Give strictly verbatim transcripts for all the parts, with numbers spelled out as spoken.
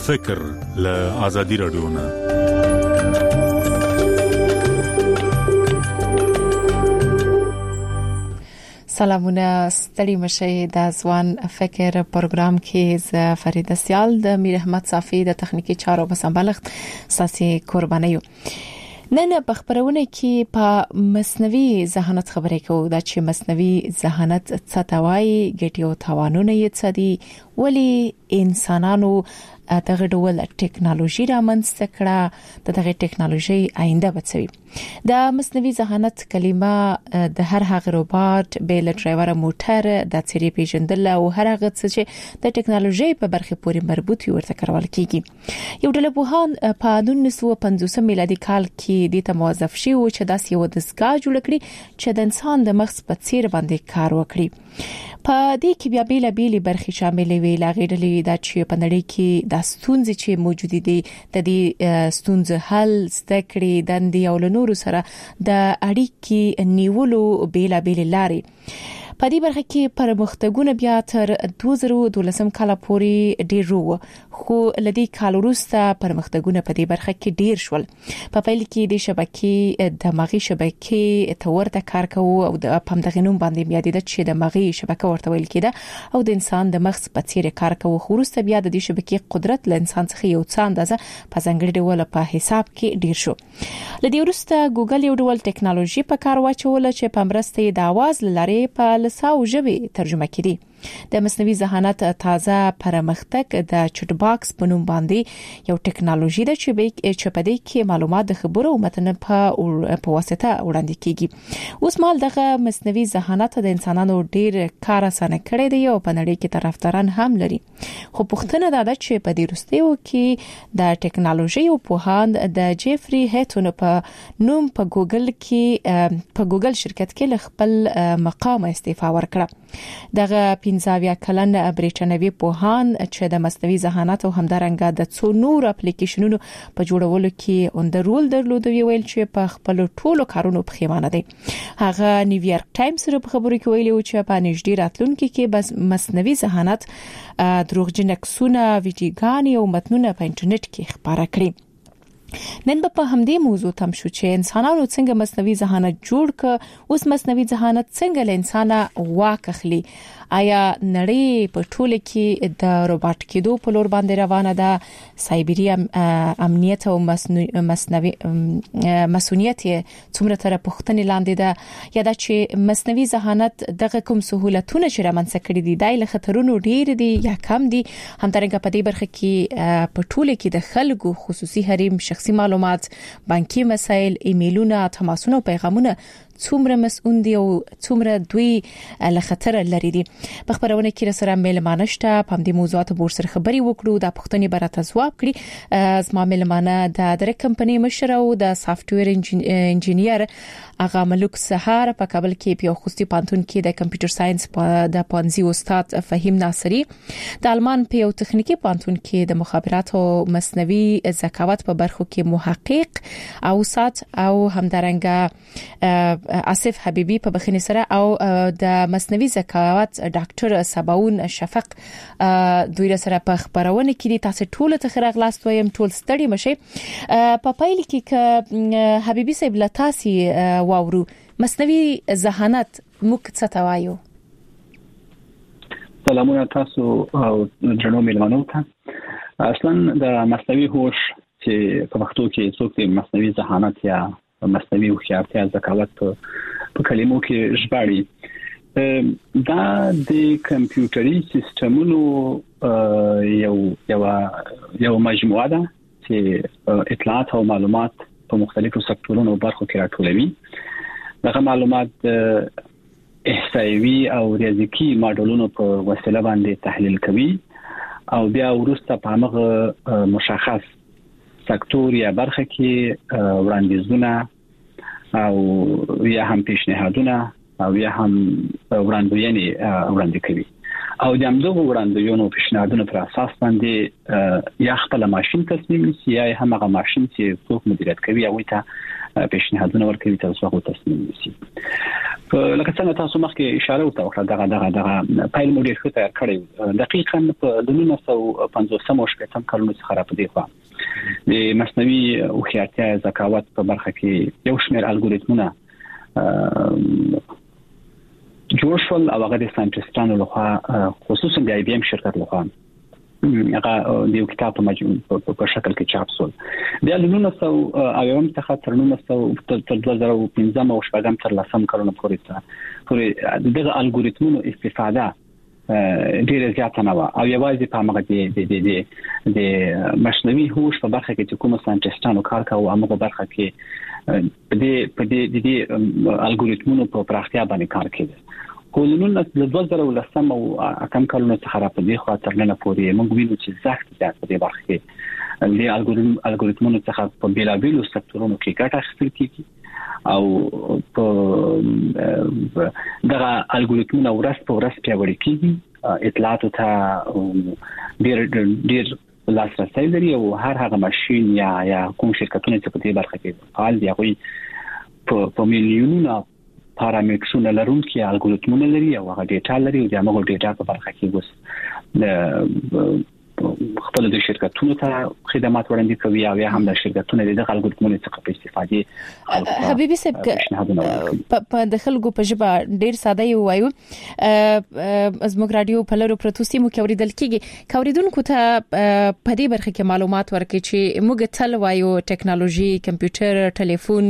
فکر له آزادي رادیو نه. سلامونه، ستړي مشه د ځوان فکر پروګرام کې ز فرید سیال د میر احمد صافی د تخنیکی چارو په سمبالښت ساسي قربانیو. نن په خبرونه کې په مصنوعي ذهانت خبرې کوو دا چې مصنوعي ذهانت څه ته وایي، ګټې او تاوانونه یې څه دي، ولی انسانانو دغه ډول ټیکنالوژي رامنځته کړه، دغه ټیکنالوژي آینده بچوي. د مصنوعي ذهانت کلمه د هر هغه روباټ، بیل ډرایور موټر، د څیرې پیژندل او هر هغه څه چې د ټیکنالوژي په برخه پورې مربوط وي ورته کارول کیږي. یو ډله پوهان په نولس سوه پنځوس میلادي کال کې د تموظف شي او چې داسې یو دستګاه جوړ کړي چې د انسان د مغز په څیر باندې کار وکړي. په دې کې بیا بیل بیل برخې شامل وي، لاغې ډلې د چې په نړۍ کې د ستونزې چې موجود دي د دې ستونزې حل ستکړي دندې او نورو سره د اړیکې نیولو بیل بیل لارې. په دې برخه کې پرمختګونه بیا تر دوه زره دولسم کال پورې ډیر وو، خو لدی کال وروسته پرمختګونه په دې برخه کې ډیر شول. په پیل کې د شبکې د مغي شبکې تورته کار کوي او د پمدغنوم باندې بیا د چې د مغي شبکه ورته ویل کېده او د انسان د مغز په څیر کار کوي. خو وروسته بیا د دې شبکې قدرت له انسان څخه یو څه اندازه په ځنګړي ډول په حساب کې ډیر شو. لدی وروسته ګوګل یو ډول ټیکنالوژي په کار واچول چې په مرسته د आवाज لارې په لساو ژبې ترجمه کړي. د مصنوعي ذهانت تازه پرمختګ د چټ باکس په نوم باندې یو ټیکنالوژي ده چې په دې کې معلومات د خبرو او متن په په واسطه وړاندې کیږي. اوس مال دغه مصنوعي ذهانت د انسانانو ډیر کار اسانه کړی دی او په نړۍ کې طرفداران هم لري. خو پوښتنه دا ده چې په دې وروستیو کې د ټیکنالوژي او پوهاند د جيفري هیټون په نوم په ګوګل کې په ګوګل شرکت کې خپل مقام استعفا ورکړه. دغه پنځاویا کلن بریټانوي پوهان چې د مصنوعي ذهانت او همدارنګه د څو نور اپلیکیشنونو په جوړولو کې اندرول درلود ویل چې په خپل ټولو کارونو پخیمانه دي. هغه نیویارک ټایمز سره په خبرو کې ویلي چې په نږدې راتلونکي کې بس مصنوعي ذهانت دروغجن عکسونه، ویډیوګانې او متنونه په انټرنیټ کې خپاره کړي. نن په همدې موضوع تم شو چې انسانانو څنګه مصنوعي ذهانت جوړ ک، اوس مصنوعي ذهانت څنګه له انسانه واکخلي. آیا نړۍ په ټوله کې د روباټ کېدو په لور باندې روانه ده؟ سایبری امنیت او مصنوعي مسؤلیت څومره تر پوښتنې لاندې ده، یا دا چې مصنوعي ذهانت دغه کوم سہولتونه چې رامنځته کړي دي د خطرونو ډیر دي یا کم دي؟ همدارنګه په دې برخه کې په ټوله کې د خلکو خصوصي حریم، شخصي معلومات، بانکي مسایل، ایمیلونه، تماسونه او پیغامونه څومره مسؤل دي او څومره دوی له خطر لري دي. په خبرونه کې سره مېلمانه شته په دې موضوعات بور سره خبري وکړو، د پښتني برته ځواب کړی. زما مېلمانه د درې کمپنۍ مشر او د سافټویر انجینیر اغا ملک سهار په کابل کې په خصوصي پانتون کې د کمپیوټر ساينس په د پانزي استاد فهیم ناصری، د آلمان په یو تخنیکی پانتون کې د مخابرات او مصنوعي ذکاوت په برخو کې محقق او سات او همدارنګه آصف حبیبی په بخښنې سره او د مصنوعي ذکاوت ډاکټر سباون شفق دوی سره په خبرونه کې تاسو ټول ته خیر غلاست وایم، ټول ستړي مشه. په پایل کې ک حبیبی صاحب لتاسي واورو مصنوعي ذهانت موږ څه ته وایو؟ سلامونه تاسو او جنو میلمانو ته. اصلا د مصنوعي هوش چې په پښتو کې څوک د مصنوعي ذهانت یا مصنوعي هوښیارتیا ذکاوت په کلمو کې ژباړي دا د کمپیوټري سیستمونو یو یو یو مجموعه ده چې اطلاعات او معلومات په مختلفو سکتورونو او برخو کې راټولوي. دغه معلومات احصایوي او ریاضیکي ماډلونو په وسیله باندې تحلیل کوي او بیا وروسته په هغه مشخص سکتور یا برخه کې وړاندیزونه او یا هم پیشنهادونه او یا هم وړاندوینې وړاندې کوي او د همدغه وړاندوینو پیشنهادونو پر اساس باندې یا خپل ماشين تصمیم نیسي یا هم هغه ماشين چې څوک مدیریت کوي او ته پیشنهادونه ورکوي تاسو هغه تصمیم نیسي. لکه څنګه تاسو مخکې اشاره وکړه دغه دغه دغه فایل مو ډیر ښه تیار کړی دقیقاً په نولس سوه پنځوس او شپږم کلونو څخه را پدې خوا د مصنوعي هوښیارتیا ذکاوت په برخه کې یو شمېر الګوریتمونه جوړ شول او هغه د ساينټیسټانو لخوا خصوصا د آی بي ام شرکت لخوا هغه د یو کتاب په مجموع په شکل کې چاپ شول بیا د نولس سوه او یو څخه تر نولس سوه تر دوه زره او پنځه او شپږم تر لسم کلونو پورې پورې دغه الګوریتمونو استفاده ډیره زیاته نه و او یوازې په هغه د د د د مصنوعي هوش په برخه کې چې کوم ساينټیسټانو کار کاوه هغه برخه کې په دې په دې د الګوریتمونو په پراختیا باندې کار کړي کولونو د دوه زره او لسم او کم کلونو څخه را پدې خو تر نن پورې موږ وینو چې زښت زیات په دې برخه کې د الګوریتم الګوریتمونو څخه په بیلابیلو سکتورونو کې ګټه اخیستل کیږي او په دغه الګوریتمونه ورځ په ورځ پیاوړي کیږي اطلاعات ته ډیر ډیر لاسرسي لري او هر هغه ماشين یا یا کوم شرکتونه چې په دې برخه کې فعال دي هغه په میلیونونو پارامترونه لرونکي الګوریتمونه لري او هغه ډیټا لري او د هغه ډیټا په برخه کې وس خپل د شرکتونو ته خدمات وړاندې کوي او یا هم د شرکتونو د الګوریتمونو څخه په استفادې حبيبي صاحب په د خلکو په ژبه ډیر ساده یو وایو زموږ رادیو په لورو پروتوسي مو کې اوریدل کیږي کوریدونکو ته په دې برخه کې معلومات ورکړي چې موږ تل وایو ټیکنالوژي کمپیوټر ټلیفون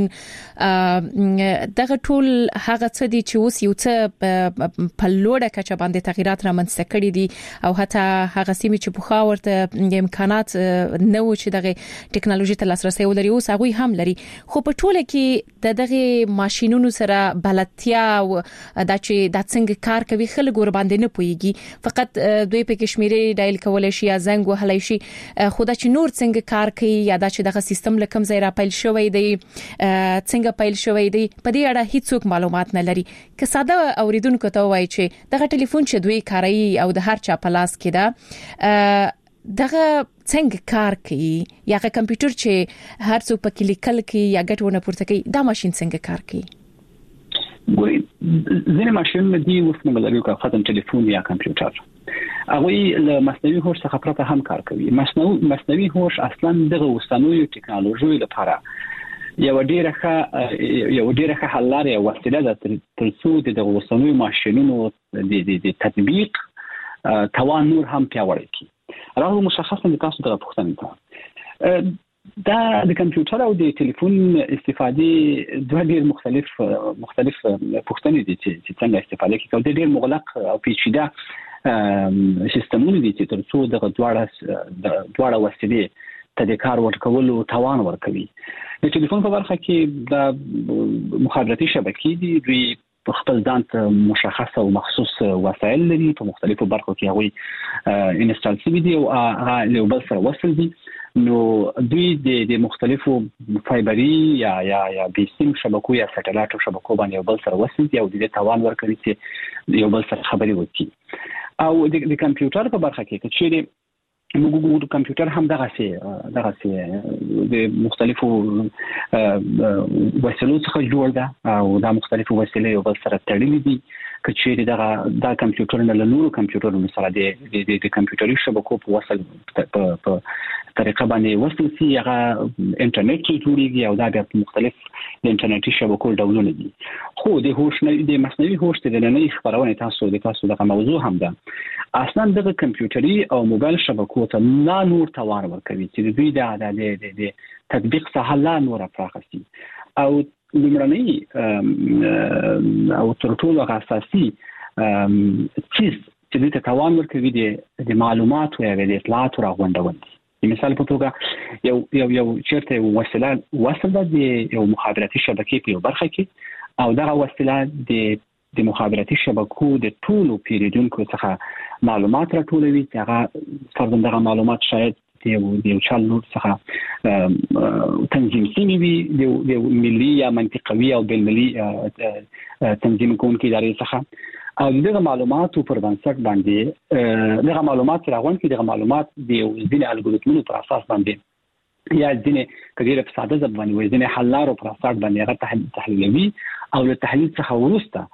دغه ټول هغه څه دي چې اوس یو څه په لوړه کچه باندې تغیرات رامنځته کړي دي او حتی هغه سیمه چې په ورته امکانات نو چې دغه ټیکنالوژي ته لاسرسي ولري او هغه هم لري خو په ټوله کې د دغه ماشينونو سره بلدتیا او د چې د څنګه کار کوي خلک ور باندې نه پويږي فقط دوی په کشمیري ډایل کولای شي یا زنګ وهلای شي خو د چې نور څنګه کار کوي یا د چې دغه سیستم لکم ځای را پیل شوی دی څنګه پیل شوی دی په دې اړه هیڅ معلومات نه لري که ساده اوریدونکو ته وایي چې دغه ټلیفون چې دوی کاروي او د هر چا په لاس کې ده دغه څنګه کار کوي یا کمپیوټر چې هر څو په کلیکل کې یا ګټونه پورته کوي دا ماشين څنګه کار کوي ګوري ځینې ماشينونه دي اوس موږ لرو که خاطر ټلیفون یا کمپیوټر هغه له مصنوعي هوش څخه پرته هم کار کوي مصنوعي مصنوعي هوش اصلا دغه اوسنوي ټیکنالوژي لپاره یو ډیره ښه یو ډیره ښه حل لري او وسیله ده تر څو د دغه اوسنوي ماشينونو د د تطبیق توان نور هم پیاوړی کړي راغلو مشخصا د تاسو د پوښتنې ته دا د کمپیوټر او د ټلیفون استفادې دوه ډیر مختلف مختلف پوښتنې دي چې څنګه استفاده کوي د ډیر مغلق او پیچیده سیستمونه دي چې تر څو د دواړه د دواړه وسیلې ته د کار ورکولو توان ورکوي د ټلیفون په برخه کې د مخابراتي شبکې دي دوی خپل ځان ته مشخص او مخصوص وسایل لري په مختلفو برخو کې هغه انسټال شوي دي او هغه له بل سره وصل دي نو دوی د مختلفو فایبري یا یا یا بیسیم شبکو یا سټلایټ شبکو باندې بل سره وصل دي او د توان ورکوي چې یو بل سره خبري وکړي او د کمپیوټر په برخه کې چې موږ ګورو کمپیوټر هم دغه سي دغه سي د مختلفو وسایلو څخه جوړ ده او دا مختلفو وسایلې یو بل سره تړلې دي کچېری دغه دا کمپیوټر نه له نورو کمپیوټرونو سره د د کمپیوټري شبکو په وصل په طریقه باندې وصل سي هغه انټرنیټ کې جوړیږي او دا د مختلف د انټرنیټي شبکو ډولونه دي خو د هوش نه د مصنوعي هوش د نننۍ خبرونه تاسو د تاسو دغه موضوع هم ده اصلا دغه کمپیوټري او موبایل شبکو ته لا نور توان ورکوي چې دوی د د د تطبیق څخه لا نور پراخسي او لمړنۍ او تر ټولو اساسي چیز چې دوی ته توان ورکوي د معلوماتو یا د اطلاعاتو راغونډول مثال په توګه یو یو یو چیرته وسیله وصل د یو مخابراتي شبکې په برخه کې او دغه وسیله د د مخابراتي شبکو د ټولو پیریدونکو څخه معلومات راټولوي چې هغه فرضاً دغه معلومات شاید د یو چل نور څخه تنظیم شوي وي د ملي یا منطقوي او بین ملي تنظیم کوونکي ادارې څخه او دغه معلوماتو پر بنسټ باندې دغه معلومات راغون کې دغه معلومات د ځینې الګوریتمونو پر اساس باندې یا ځینې کډیره په ساده ځبانی وي ځینې حل لارو پر اساس باندې هغه تحلیلوي او له تحلیل څخه وروسته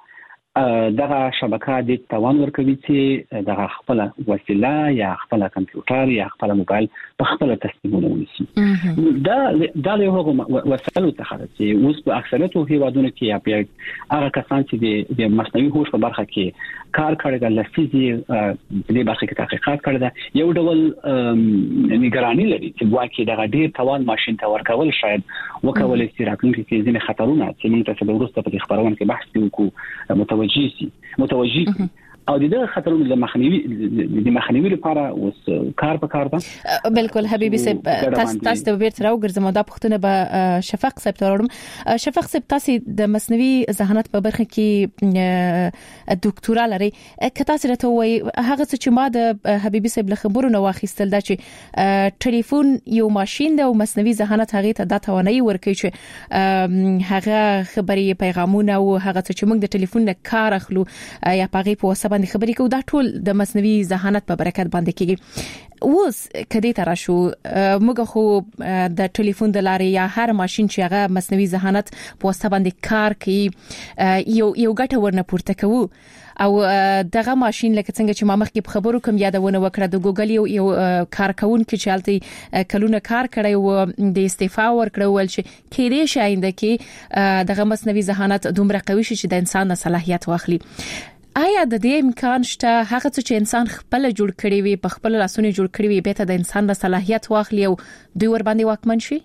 دغه شبکه د توان ورکوي چې دغه خپل وسیله یا خپل کمپیوټر یا خپل موبایل په خپل تسلیمونه ونیسي. دا دا له هغه وسایلو څخه چې اوس په اکثریت هیوادونو کې یا په هغه کسان چې د مصنوعي هوش په برخه کې کار کوي د لفظي د برخه کې تحقیقات کړی دا یو ډول نگرانی لري چې واکې دغه ډیر توان ماشين ته ورکول شاید وکول شي راتلونکي کې ځینې خطرونه چې موږ ته د ورسته په خبرونه کې بحث وکړو متوجي سي متوجي او د دغه خطرونو د مخنیوي د مخنیوي لپاره اوس کار په کار ده. بالکل حبيبي صاحب تاسو تاسو د بیرته راوګرځم دا پښتنه به شفق صاحب تورم شفق صاحب تاسو د مصنوعي ذهانت په برخه کې ډاکټورا لري که تاسو راته وایي هغه چې ما د حبيبي صاحب له خبرو نو واخیستل دا چې ټلیفون یو ماشين دی او مصنوعي ذهانت هغه ته د توانایي ورکوي چې هغه خبري پیغامونه او هغه چې موږ د ټلیفون نه کار اخلو یا پغې په وسه باندې خبرې کوو دا ټول د مصنوعي ذهانت په برکت باندې کیږي. اوس کدی تر شو موږ خو د ټلیفون د لارې یا هر ماشين چې هغه مصنوعي ذهانت په واسطه باندې کار کوي یو یو ګټه ورنه پورته کوو او دغه ماشين لکه څنګه چې ما مخکې په خبرو کوم یادونه وکړه د ګوګل یو یو کارکون کې چالتي کلونه کار کړی او د استعفا ورکړل ول چې کېدې شاینده کې دغه مصنوعي ذهانت دومره قوي شي چې د انسان صلاحیت واخلي. آیا د دې امکان شته هغه چې انسان خپل جوړ کړی وي په خپل لاسونه جوړ کړی وي به ته د انسان د صلاحیت واخلي او دوی ور باندې واکمن شي؟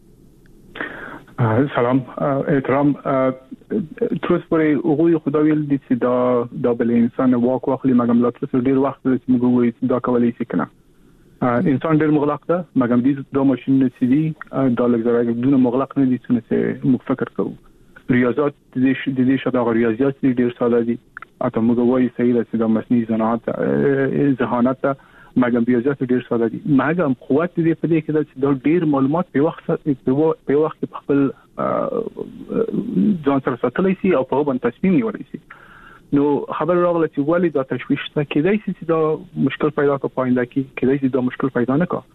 سلام احترام تروس پرې هغه خدای ویل دي چې دا د بل انسان واک واخلي مګم لا تاسو ډیر وخت چې موږ وایو دا کولای شي کنه انسان ډیر مغلق ده مګم دې د ماشين چې دي دا لږه دونه مغلق نه دي چې موږ فکر کوو ریاضیات دې دې شته ریاضیات ډیر ساده دي اته موږ وایي صحیح ده چې د مصنوعي ذهانت ذهانت مګم ریاضیات ډیر ساده دي مګم قوت دې په دې کې چې د ډیر معلومات په وخت په وخت په خپل ځان سره ساتلی شي او په باندې تصمیم نیولی شي. نو خبر راغله چې ولی دا تشویش ته کېدای شي چې دا مشکل پیدا کوي پاینده کې کېدای شي دا مشکل پیدا نه کوي.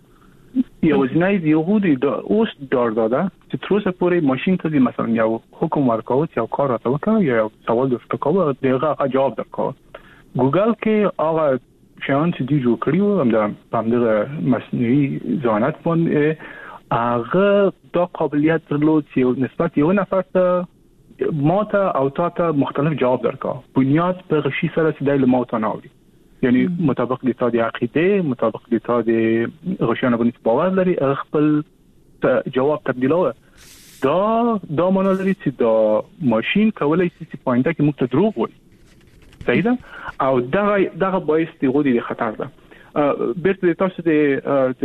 یو ځنای دی یو دی دا اوس دار دادا چې تر اوسه پورې ماشين ته مثلا یو حکم ورکاوه چې یو کار راته وکړي یا سوال درته کوي دغه جواب درکوي. ګوګل کې هغه شان چې دی جوړ کړیو هم د پامدغه مصنوعي ذهانت باندې هغه دا قابلیت درلود چې نسبت یو نفر ته ماته او تاسو مختلف جواب درکا بنیاد په غشي سره چې د ماته ناوړي یعنی مطابق د تاسو عقیده مطابق د تاسو غشانه باندې باور لري خپل جواب تبدیلوه دا دا معنی لري چې دا ماشين کولای شي چې پوینټه کې موږ ته دروغ وایي صحیح ده او دا دا باعث دی غوډي د خطر ده بیرته تاسو د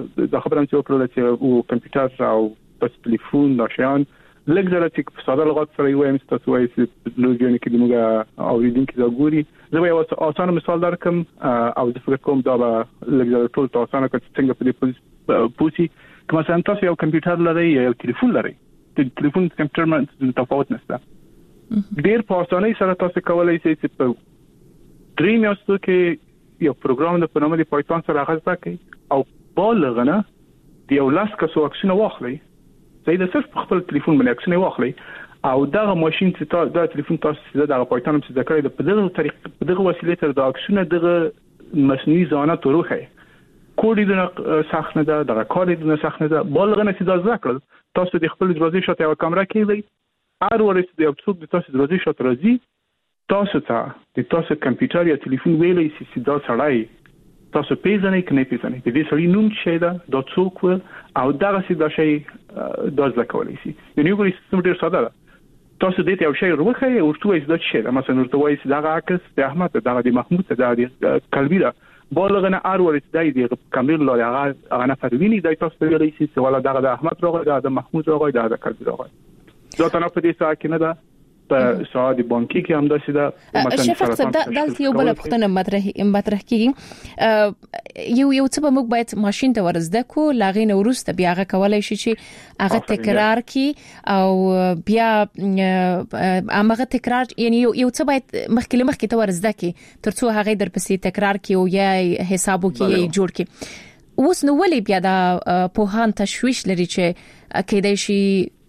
د خبرم چې وکړل چې او کمپیوټر او پس ټلیفون دا شیان لږ زره چې په ساده لغت سره یو هم تاسو وایي چې لوګیونه کې موږ اوریدونکو دا ګوري زه یو اسانه مثال درکم او د فکر کوم دا لږ زره ټول تاسو نه کوم څنګه په دې پوسی کوم مثلا تاسو یو کمپیوټر لرئ یا یو ټلیفون لرئ د ټلیفون کمپیوټر باندې تفاوت نشته ډیر په اسانۍ سره تاسو کولای شئ چې په درې میاشتو کې یو پروګرام د پنامه د پایتون سره غږ کړئ او بالغنه د یو لاس کسو اکسونه واخلئ زه د صرف خپل ټلیفون باندې اکسونه واخلئ او دغه ماشين چې تاسو د ټلیفون تاسو د پایتون په ذکر د په دغه طریقه په دغه وسیله تر د اکسونه دغه مصنوعي ذهانت وروخه کوډ دې نه سخت نه ده دغه کار دې نه سخت نه ده بالغنه چې دا ذکر تاسو د خپل دروازې شاته یو کیمرا کېږي هر ورځ د یو څوک د تاسو دروازې شاته راځي تاسو ته د تاسو کمپیوټر یا ټلیفون ویلې چې دا سړی تاسو پیژنئ کنه پیژنئ د دې سړي نوم څه ده دا څوک او دغه څه دا شی د ځکولای شي یعنی یو سیستم ډیر ساده ده تاسو دې ته یو شی ورخه ورته وایي دا څه ده مثلا ورته وایي چې دا عکس د احمد دا د محمود دا د قلبی ده بالغنه ار ورته دی د کامل لاره هغه هغه نفر ویني دا تاسو ته ویلای شي چې ولا دا د احمد راغی دا د محمود راغی دا د قلبی راغی دا تنه په دې ساعت کې نه ده په ساعت بانکي کې هم داسې ده مثلا شفق صاحب دلته یو بل پختنه مطرح مطرح کیږي یو یو څه به موږ باید ماشين ته ورزده کو لاغې نو ورسته بیا هغه کولای شي چې هغه تکرار کی او بیا هغه تکرار یعنی یو یو څه باید مخکې مخکې ته ورزده کی ترڅو هغه درپسې تکرار کی او یا حسابو کې جوړ کی اوس نو ولې بیا دا په هان تشويش لري چې کېدای شي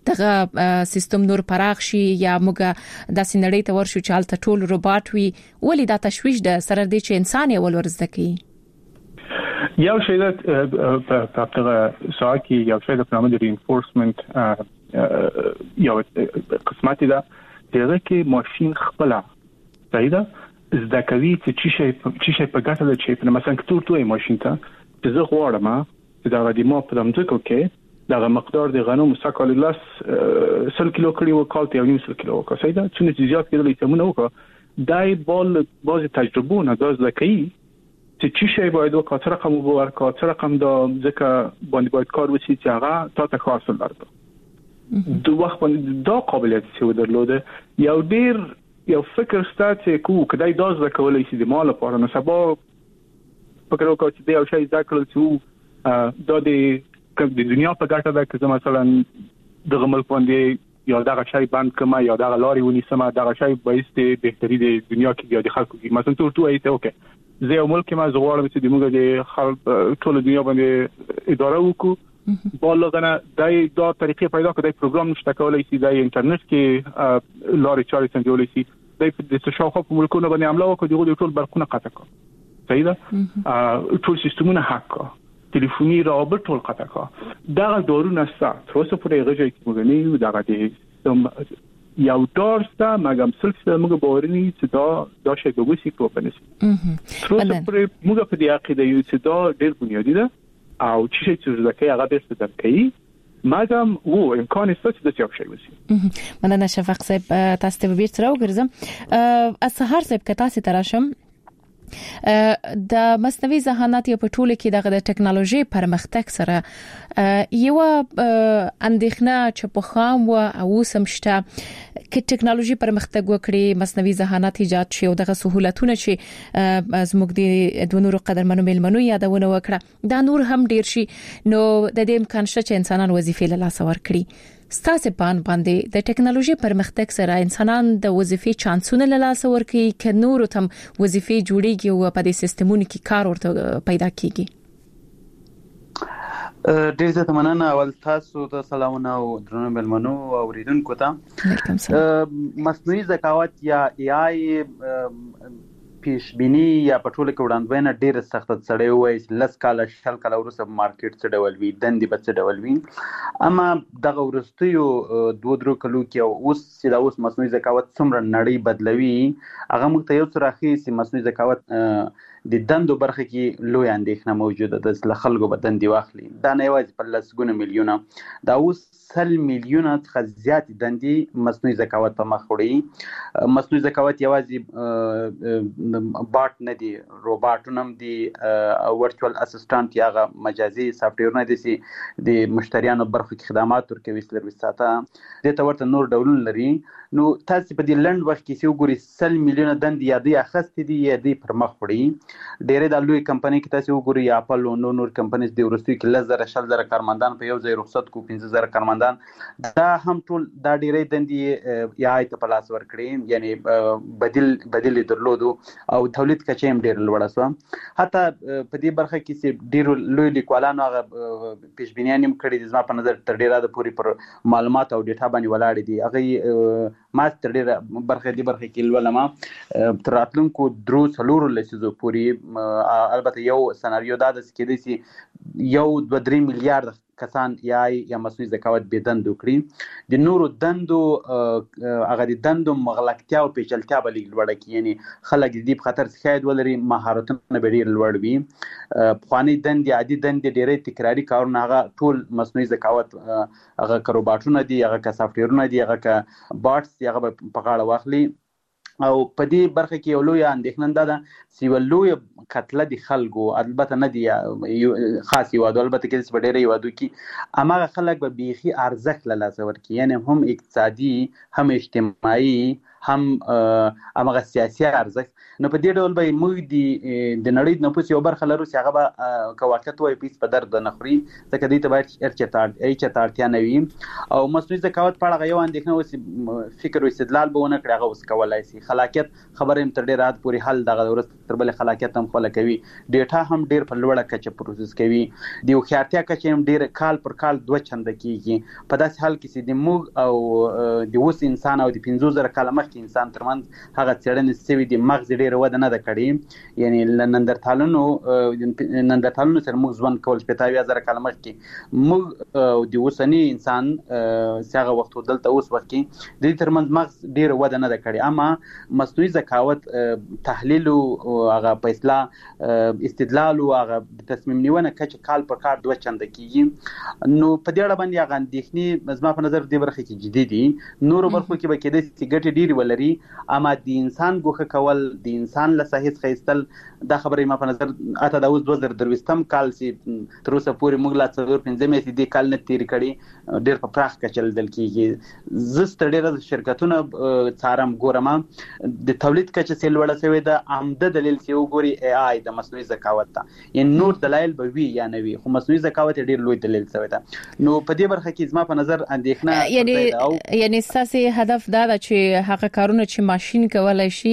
دغه سیستم نور پراخ شي یا موږ د سینړې ته ورشو چې الته ټول روباټ وي ولې دا تشويش ده سره د چې انسان یې ول ورزده کوي یو شی د په تاسو ساکي یو شی د پرامه د رینفورسمنت یو قسمت ده دغه کې ماشين خپل صحیح ده زده کوي چې شي چې شي په ګټه ده چې مثلا کتور توې ماشين ته چې زه غواړم چې دا د ما په دمځکو کې دا مقدار د غنم مسکل لاس سل کیلو کړي او کالته یو نیم سل کیلو وکړه صحیح ده چې زیات کېدل یې مونږ وکړه دای بول باز تجربه نه داز لکې چې چی شی باید وکړو تر رقم ورکړو تر رقم دا ځکه باندې باید کار وشي چې هغه تا ته خاص درته دوه وخت دا قابلیت څه درلوده یو ډیر یو فکر ستاسو کو کدی داز وکولای شي د مال لپاره نو سبا فکر وکړو چې دا یو شی ذکر چې دا د د دنیا په ګټه ده چې مثلا د غمل باندې یا دا شی بند کما یا دا لاري ونی سما دا شی بایسته بهتري د دنیا کې د خلکو کې مثلا ټول ټول ایته اوکې زه یو ملک ما زغوالم چې د موږ د خلک ټول دنیا باندې اداره وکړو بالغنه دای دا طریقې پیدا کړی پروګرام نشته کولای شي د انټرنیټ کې لاري چاري څنګه شي د د شاوخوا په ملکونو باندې عمله وکړي دغه ټول برقونه قطع کړ صحیح ده ټول سیستمونه هک کړ ټلیفوني رابط ټول قطع کړ دا دورونه ست تر اوسه پورې غږی چې موږ نه دا غږی یو دور ستا مګم سلسله موږ باورني چې دا دا شی به وسی کو پنځه تر اوسه پورې موږ په دې عقیده یو چې دا ډېر بنیادی ده او چې چې ځکه هغه به ست درکې مګم وو امکان است چې دا یو شی وسی مننه شفق صاحب تاسو ته بیرته راوګرځم از سهار صاحب که تاسو تراشم د مصنوعي ذهانت په ټوله کې دغه د ټکنالوژي پرمختګ سره یو اندېښنه چې په خام او اوسمشته کې ټکنالوژي پرمختګ وکړي مصنوعي ذهانت ایجاد شي او دغه سہولتونه چې زموږ د دونو قدرمنو ملمنو یادونه وکړه دا نور هم ډیر شي نو د دې امکان شته چې انسانان وظیفې له لاس ورکړي ستاسو په ان باندې د ټکنالوژي پرمختګ سره انسانان د وظیفې چانسونه له لاس ورکړي ک نور تم وظیفې جوړيږي او په دې سیستمونو کې کار ورته پیدا کیږي ډیر زه مننه اول تاسو ته سلامونه او درنو ملمنو او ریدونکو ته مصنوعي ذکاوت یا ای آی پیش بینی یا پټوله کې وړاندوینه ډیره سخت سړی وای لس کاله شل کاله ورسره مارکیټ څه ډول وی دندې بچ ډول وی اما دغه ورستیو دوه درو کلو کې اوس چې دا اوس مصنوعي ذکاوت څومره نړۍ بدلوي هغه موږ ته یو څه راخي چې مصنوعي ذکاوت د دندو برخه کې لوی اندېښنه موجوده ده چې خلکو به دندې واخلي دا نه یوازې په لسګونه میلیونه دا اوس سل میلیونه څخه زیات دندې مصنوعي ذکاوت په مخ وړي مصنوعي ذکاوت یوازې باټ نه دي روباټونه هم دي ورچوال اسسټانټ یا مجازي سافټویرونه دي چې د مشتریانو برخه کې خدمات ورکوي سرویس ساته د ته ورته نور ډولونه لري نو تاسو په دې لند وخت کې څو ګوري سل میلیونه دندې یا دي اخستې دي یا دي پر مخ وړي ډېرې د لوی کمپنۍ کې تاسو وګوري اپل او نور نور کمپنیز دی ورستي کې لزر شل زره کارمندان په یو ځای رخصت کو پنځه زره کارمندان دا هم ټول دا ډېرې دندې یا ایت په لاس ورکړي یعنی بدیل بدیل درلودو او تولید کچې هم ډېر لوړه سو حتی په دې برخه کې چې ډېر لوی لیکوالانو هغه پیشبینیان هم کړي دي زما په نظر تر ډېره د پوری پر معلومات او ډیټا باندې ولاړ دي هغه ما تر ډېره برخه دي برخه کې ولما تر راتلونکو درو څلور لسیزو پوری البته یو سناریو دا د سکیدي سي یو دوه درې میلیارډ کسان یا یا مصنوعي ذکاوت به دندو کړی د نورو دندو هغه د دندو مغلقتیا او پیچلتیا به لوړه کی یعنی خلک دې په خطر شاید ولري مهارتونه به ډیر لوړ وي خواني دند عادي دند ډیره تکراری کارونه هغه ټول مصنوعي ذکاوت هغه کاروبارونه دي هغه کا سافټویرونه دي هغه کا باټس هغه په غاړه واخلي او په دې برخه کې یو لوی اندېښنه ده چې ولوی قتل دي خلکو البته نه دي خاص یو البته کې څه ډېر یو دوی اما خلک به بيخي ارزښت لاله ورکی یعنی هم اقتصادي هم اجتماعي هم امغه سیاسي ارزښت نو په دې ډول به موږ دي د نړۍ نه پوس یو برخه لرو چې هغه به کواکت وای پیس په درد نه خوري ځکه دې ته باید ارچتار ای چتارتیا نه وي او مصنوعي ذکاوت په اړه یو اندېښنه اوس فکر او استدلال به ونه کړي هغه اوس کولای شي خلاقیت خبره هم تر ډېر رات پورې حل دغه ورست تر بل خلاقیت هم خپل کوي، ډیټا هم ډیر په لوړه کچه پروسس کوي، د هوښیارتیا کچه هم ډیر کال پر کال دوه چنده کیږي. په داسې حال کې چې د موږ او د اوس انسان او د پنځه زره کاله مخکې انسان ترمنځ هغه څېړنې شوي د مغز ډیره وده نه ده کړې، یعنی له نندرتالونو نندرتالونو سره موږ ژوند کول شپېته اویا زره کاله مخکې، موږ د اوسني انسان چې هغه وخت دلته اوس وخت کې د دې ترمنځ مغز ډیره وده نه ده کړې. اما مصنوعي ذکاوت تحلیل او هغه فیصله استدلال او هغه تصمیم نیونه کچه کال پر کال دوه چنده کیږي. نو په دې اړه باندې هغه اندېښنې زما په نظر دې برخه کې جدي دي. نورو برخو کې به کېدای شي ګټې ډېرې ولري، اما د انسان ګوښه کول، د انسان له ساحې څخه ایستل، دا خبره ما په نظر اته د اوس دوه زره درویشتم کال چې تر اوسه پورې موږ لا څلور پنځه میاشتې دې کال نه تېرې کړي ډېر په پراخ کچه لیدل کېږي. زه ستړی ډېره شرکتونه څارم ګورم د تولید کچه چې لوړه شوې ده، عمده دلیل چې وګوري ای آی د مصنوعي ذکاوت ته، یعنې نور دلایل به وي یا نه وي، خو مصنوعي ذکاوت ډېر لوی دلیل شوی ده. نو په دې برخه کې زما په نظر اندېښنه یعنی یعنی ستاسو هدف دا ده چې هغه کارونه چې ماشين کولای شي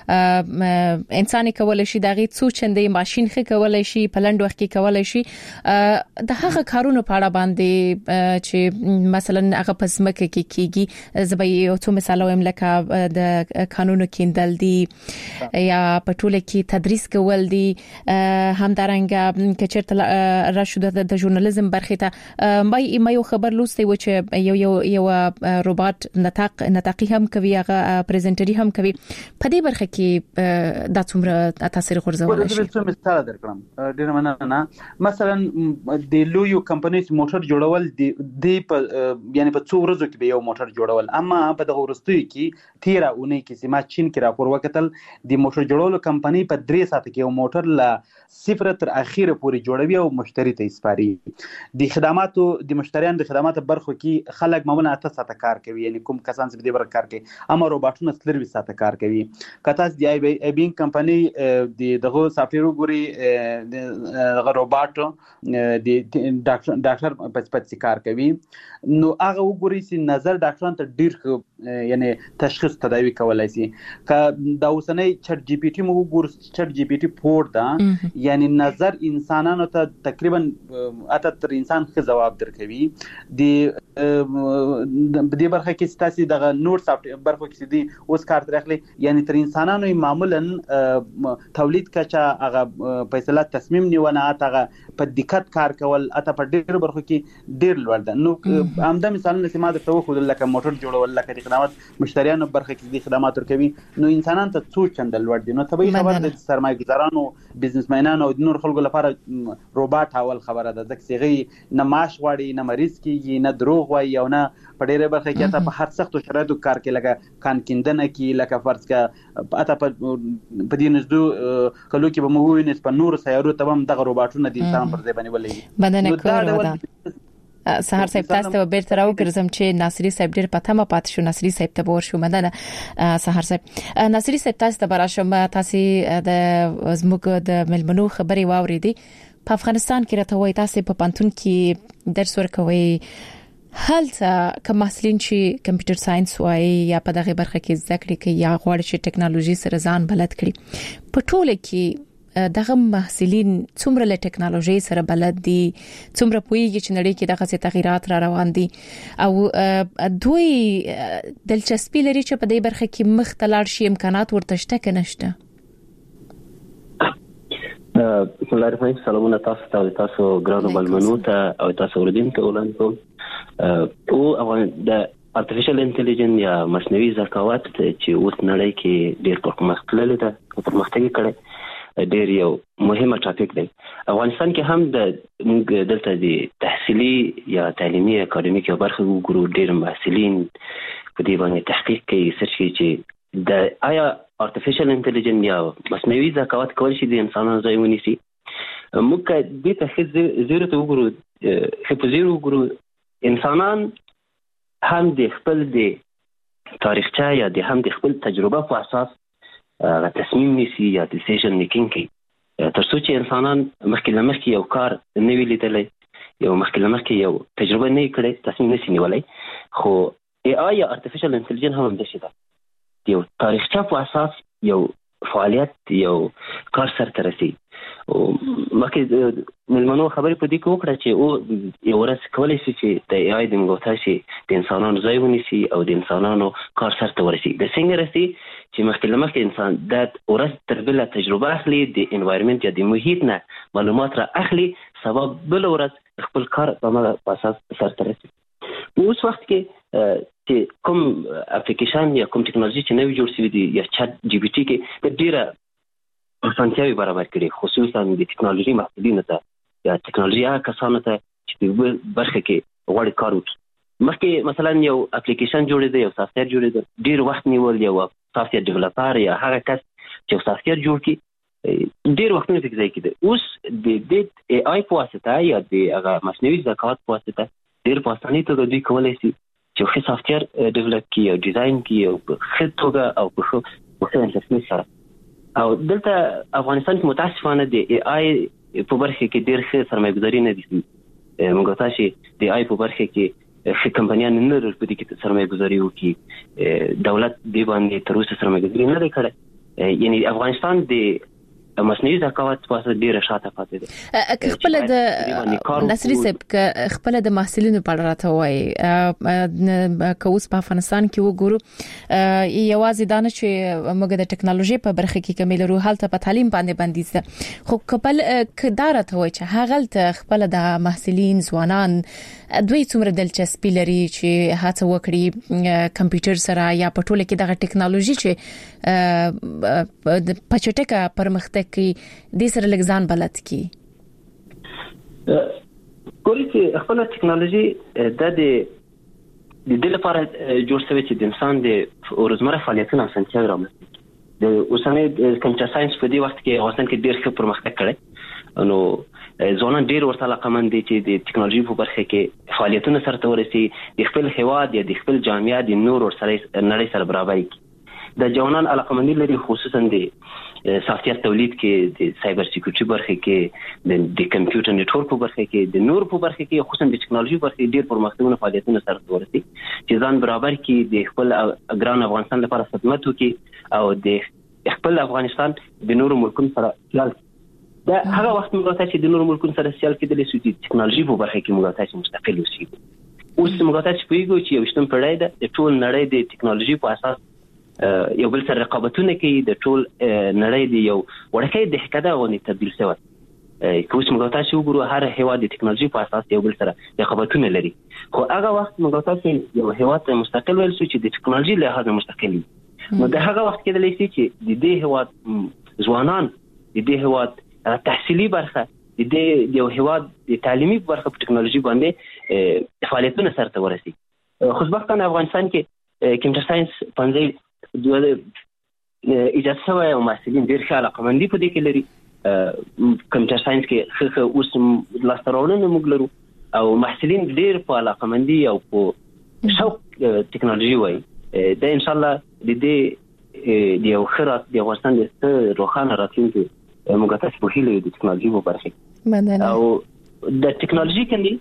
انسان کولای شي دغه څو چندې ماشين خې کولای شي په لنډ وخت کې کولای شي د هغه کارونه په اړه باندې چې مثلا هغه په ځمکه کې کیږي. زه به یو څو مثال وایم لکه د قانونو کیندل دي یا په ټوله کې تدریس کول دي، همدارنګه چې چیرته راشد د ژورنالیزم برخه ته مې مې یو خبر لوستي و چې یو یو یو روبوت نطاق نطاقي هم کوي، هغه پریزنټري هم کوي. په دې برخه کې دا څومره تاثیر غورځول شي؟ څه مثال درکړم ډیر مننه. مثلا د لویو کمپنیز موټر جوړول دی په یعنی په څو ورځو کې به یو موټر جوړول، اما په دغه ورستیو کې تیرا اونۍ کې سیما چین کې راپور وکتل د موټر جوړولو کمپنی په درې ساعت کې یو موټر له صفر تر اخیره پورې جوړوي او مشتری ته سپاري. د خدماتو د مشتریانو د خدماتو برخو کې خلک معمولا اته ساعته کار کوي، یعنی کوم کسان چې په دې برخه کار کوي، اما روباټونه څلور ساعته کار کوي. کته د آی بی ای بین کمپنی د دغه سافټویر وګوري د روباټ د ډاکټر ډاکټر په سپیڅ کار کوي، نو هغه وګوري چې نظر ډاکټرانو ته ډیر یعنی تشخیص تداوی کولای شي. ک دا اوسنۍ چټ جی پی ټی مو وګورئ، چټ جی پی ټی فور دا یعنی نظر انسانانو ته تقریبا اته تر انسان ښه جواب درکوي. د دې برخه کې ستاسو دغه نور سافټ برخه کې دي اوس کار ترخلي، یعنی تر انسانانو معمولا تولید کچا هغه فیصله تصمیم نیونه هغه په دقت کار کول اته په ډیر برخه کې ډیر لوړ ده. نو همدا مثالونه چې ما درته وښودل لکه موټر جوړول، لکه د خدمات مشتریانو برخه کې د خدمات ورکوي، نو انسانان ته څو چند لوړ دي. نو طبيعي خبر د سرمایه‌ګزارانو، بزنسمنانو او د نور خلکو لپاره روباټ اول خبره ده، ځکه چې غي نه معاش غواړي، نه مریض کیږي، نه دروغ وایي او نه په ډیره برخه کې ته په هر سختو شرایطو کار کوي، لکه کان کیندنه کې، لکه فرض کا اته په دې نزدو کلو کې به مو ویني په نور سیارو ته هم دغه روباټونه د انسان پر ځای باندې ولې بدنه کول. سهار صاحب تاسو ته بیرته راوګرځم چې ناصری صاحب ډیر پته ما پات شو. ناصری صاحب ته ور شو مدنه سهار صاحب. ناصری صاحب تاسو ته براشم، تاسو د زموږ د ملمنو خبري واوریدي. په افغانستان کې راته وای تاسو په پانتون کې درس ورکوي، هلته کوم محصلین چې کمپیوټر ساينس وایي یا په دغه برخه کې زده کړې کوي یا غواړي چې ټکنالوژي سره ځان بلد کړي، په ټوله کې دغه محصلین څومره له ټکنالوژي سره بلد دي، څومره پوهیږي چې نړۍ کې دغه تغیرات را روان دي، او دوی دلچسپي لري چې په دې برخه کې مختلف شي، امکانات ورته شته که نشته؟ بسم الله الرحمن الرحیم. سلامونه تاسو ته، تاسو ګرانو بلمنو ته او تاسو اوریدونکو ولانکو. او افغان د ارتفیشل انټيليجنس یا مصنوعي ذکاوت چې اوس نړۍ کې ډېر پرمختللی ده او پرمختګ کړي، ډېر یو مهمه ټاپک دی. افغانستان کې هم د موږ دلته د تحصیلي یا تعلیمي اکاډمیک برخه وګورو، ډېر محصلین په دې باندې تحقیق کوي، سرچ کوي چې د آیا ارتفیشل انټيليجنس یا مصنوعي ذکاوت کول شي د انسانانو ځای ونیسي. موږ دې ته زیرو ته وګورو، چې په زیرو وګورو انسانان هم د خپل د تاریخچه یا د هم د خپل تجربه په اساس تصمیم نیسي یا ډیسیژن میکینګ کوي، ترڅو چې انسانان مخکې له مخکې یو کار نه وي لیدلی، یو مخکې له مخکې یو تجربه نه کړي، تصمیم نشي نیولی. خو ای آی یا ارتفیشل انټيليجنس هم همداسې ده، یو تاریخچه په اساس یو فعالیت یو کار سره رسي او مکه ملمنو خبرې په دې کې وکړه چې او یو ورځ کولای شي چې د ای آی د موږ د انسانانو ځای ونیسي او د انسانانو کار سره ورسي د څنګه رسي چې مخکې لمخکې انسان د ورځ تر بله تجربه اخلي د انوایرمنت یا د محیط نه معلومات را اخلي سبب بل ورځ خپل کار په اساس سره رسي. اوس وخت کې چې کوم اپلیکیشن یا کوم ټکنالوژي چې نوې جوړ شوی دی یا چات جی پی ټی کې د ډیره اسانتیاوي برابر کړي خصوصا د ټکنالوژي محصلینو ته یا ټکنالوژي هغه کسانو ته چې په برخه کې غواړي کار وکړي. مخکې مثلا یو اپلیکیشن جوړېده یو سافټویر جوړېده ډیر وخت نیول یو سافټویر ډیولپر یا هغه کس چې یو سافټویر جوړ کړي ډیر وختونه پکې ځای کېده. اوس د دې ای آی په واسطه یا د هغه مصنوعي ذکاوت په واسطه ډیر په اسانۍ توګه دوی کولی شي چې ښه سافټویر ډیولپ کړي او ډیزاین کړي او په ښه توګه او په ښه انټرفیس سره. او دلته افغانستان کې متاسفانه د ای آی په برخه کې ډیر ښه سرمایه‌ګذاري نه دي. موږ تاسو د ای آی په برخه کې ښه کمپنیان نه لري په دې کې سرمایه‌ګذاري وکړي. دولت دی باندې تر اوسه سرمایه‌ګذاري نه دی کړی. یعنی افغانستان د مصنوعي ذکاوت په اصل ډیره شاته پاتې ده. خپل د نصری صاحب خپل د محصلینو په اړه راته وایي که اوس په افغانستان کې وګورو یوازې دا نه چې موږ د ټکنالوژي په برخه کې کمی لرو هلته په تعلیم باندې بندیز ده خو خپل کدار ته وایي چې هغه خپل د محصلین ځوانان دوی څومره دلچسپي لري چې هڅه وکړي کمپیوټر سره یا په ټوله کې دغه ټکنالوژي چې په چټکه پرمختګ کی د سره لګزان بلد کی کولی چې خپل ټکنالوژي د د د لپاره جوړ شوی چې د انسان د روزمره فعالیتونو اسانتیا رامنځته د اوسنۍ کمپیوټر ساينس په دې وخت کې افغانستان کې ډېر ښه پرمختګ کړی نو ځوانان ډېر ورته علاقمند دي چې د ټکنالوژي په برخه کې فعالیتونه سره ورسي د خپل هیواد یا د خپل جامعه د نور سره نړۍ سره برابرۍ د ځوانان علاقمندي لري خصوصا د سافټویر تولید کې د سایبر سکیورټي برخه کې د کمپیوټر نتورک په برخه کې د نور په برخه کې خصوصا د ټکنالوژي برخه کې ډېر پرمختګونه فعالیتونه سره ورسي چې ځان برابر کې د خپل ګران افغانستان لپاره خدمت وکړي او د خپل افغانستان د نورو ملکونو سره سیال دا هغه وخت موږ ته چې د نورو ملکونو سره سیال کېدل شي د ټکنالوژي په برخه کې موږ ته مستقل اوسو اوس موږ ته چې پیګو چې یو شتم پړای د ټول نړۍ د ټکنالوژي په اساس یو بل سره رقابتونه کوي د ټول نړۍ دی یو ورکه د حکدا غونې تبدیل شوی کوم موږ تاسو وګورو هر هیواد د ټکنالوژي په اساس یو بل سره رقابتونه لري خو هغه وخت موږ تاسو یو هیواد مستقل ول چې د ټکنالوژي له هغه مستقل نو د هغه وخت کې د لسی چې د دې هیواد ځوانان د دې هیواد تحصیلي برخه د دې یو هیواد د تعلیمي برخه په ټکنالوژي باندې فعالیتونه سره ورسي خوشبختانه افغانستان کې کمپیوټر ساينس پنځه دوه اجازه شوی او محصلین ډېر ښه علاقمندي په دې کې لري کمپیوټر ساينس کې ښه اوس لاستهراوړنه موږ لرو او محصلین ډېر په علاقمندي او په شوق ټکنالوژي وایي دا ان شاء الله د دې د یو خیرات د افغانستان د روښانه راتلونکي موږ تاسو په هیله د ټکنالوژي په برخه مننه او د ټکنالوژي کې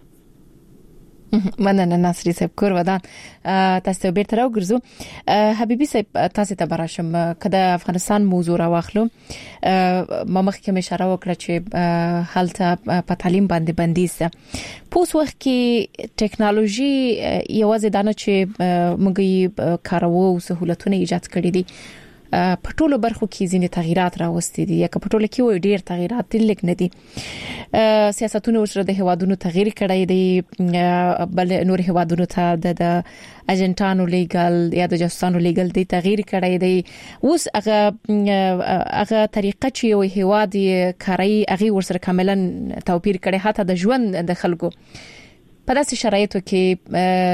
مننه نصری صاحب کور ودان تاسو بیرته راوګرځو حبیبي صاحب تاسو ته براشم کله افغانستان موضوع راوخلو ما مخکې اشاره وکړه چې حالت په تعلیم باندې بندیز پوس وخت کې ټکنالوژي یوازې دانه چې موږ کارو او سہولتونه ایجاد کړې دي په ټولو برخو کې ځینې تغیرات راوستي دي یا په ټولو کې وي ډېر تغیرات لیک نه دي سیاستونه ورسره د هوادونو تغییر کړی دی بل نور هوادونو ته د اجنټانو لیګل یا د جاسوسانو لیګل دی تغییر کړی دی اوس هغه هغه طریقه چې یو هواد کاری هغه ورسره کاملا توپیر کړي حتی د ژوند د خلکو په داسې شرایطو کې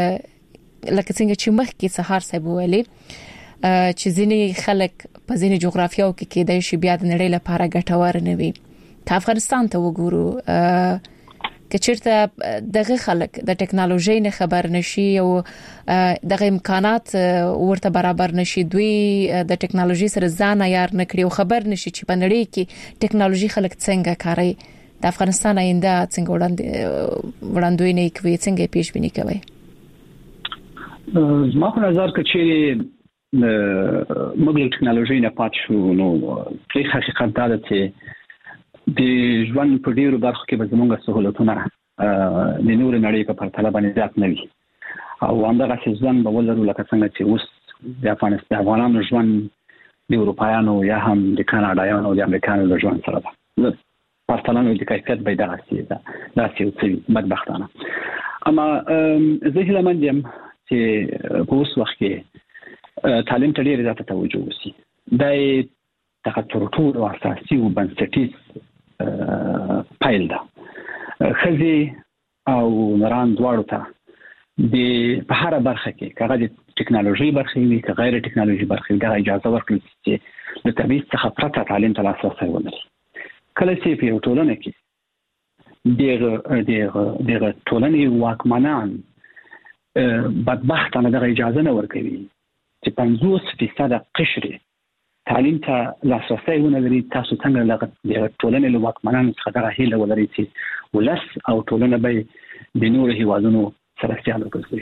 لکه څنګه چې مخکې سهار صاحب ویلي چې ځینې خلک په ځینې جغرافیاو کې کېدای شي بیا د نړۍ لپاره ګټور نه وي که افغانستان ته وګورو که چیرته دغه خلک د ټکنالوژي نه خبر نشي او دغه امکانات ورته برابر نشي دوی د ټکنالوژي سره ځان عیار نه کړي او خبر نشي چې په نړۍ کې ټکنالوژي خلک څنګه کاروي د افغانستان آینده څنګه وړاندې وړاندوینه کوي څنګه پیش بینی کوي زما په نظر کې چې موږ له ټکنالوژي نه پات شو نو په حقیقت دا ده چې د ژوند په ډیرو برخو کې به زموږ سہولتونه د نور نړۍ په پرتله باندې زیات نه وي او همدغه ځوان به ولرو لکه څنګه چې اوس د افغانستان افغانانو ژوند د اروپایانو یا هم د کاناډایانو او د امریکایانو له ژوند سره ده پرتلانو د کیفیت به دا څه ده دا څه بدبختانه اما زه هیله مند یم چې په اوس وخت کې تعلیم ته ډېر زیاته توجه وشي دا د تر ټولو اساسي او بنسټیز پایل ده خزي او نران دواړو ته د په هر برخه کې کله د ټکنالوژي برخه وي که غیر ټکنالوژي برخه وي دا اجازه ورکړي چې د تبعیض څخه پرته تعلیم ته لاسرسی ولري کله چې په ټولنه کې د د د ټولنې واکمنان بدبختانه د اجازه نه ورکوي چې پنځوس فیصد قشر تعلیم ته لاسرسی ولري تاسو څنګه د ټولنې له واکمنانو څخه دغه هیله ولري چې ولس او ټولنه به د نورو هیوادونو سره سیاله کوي.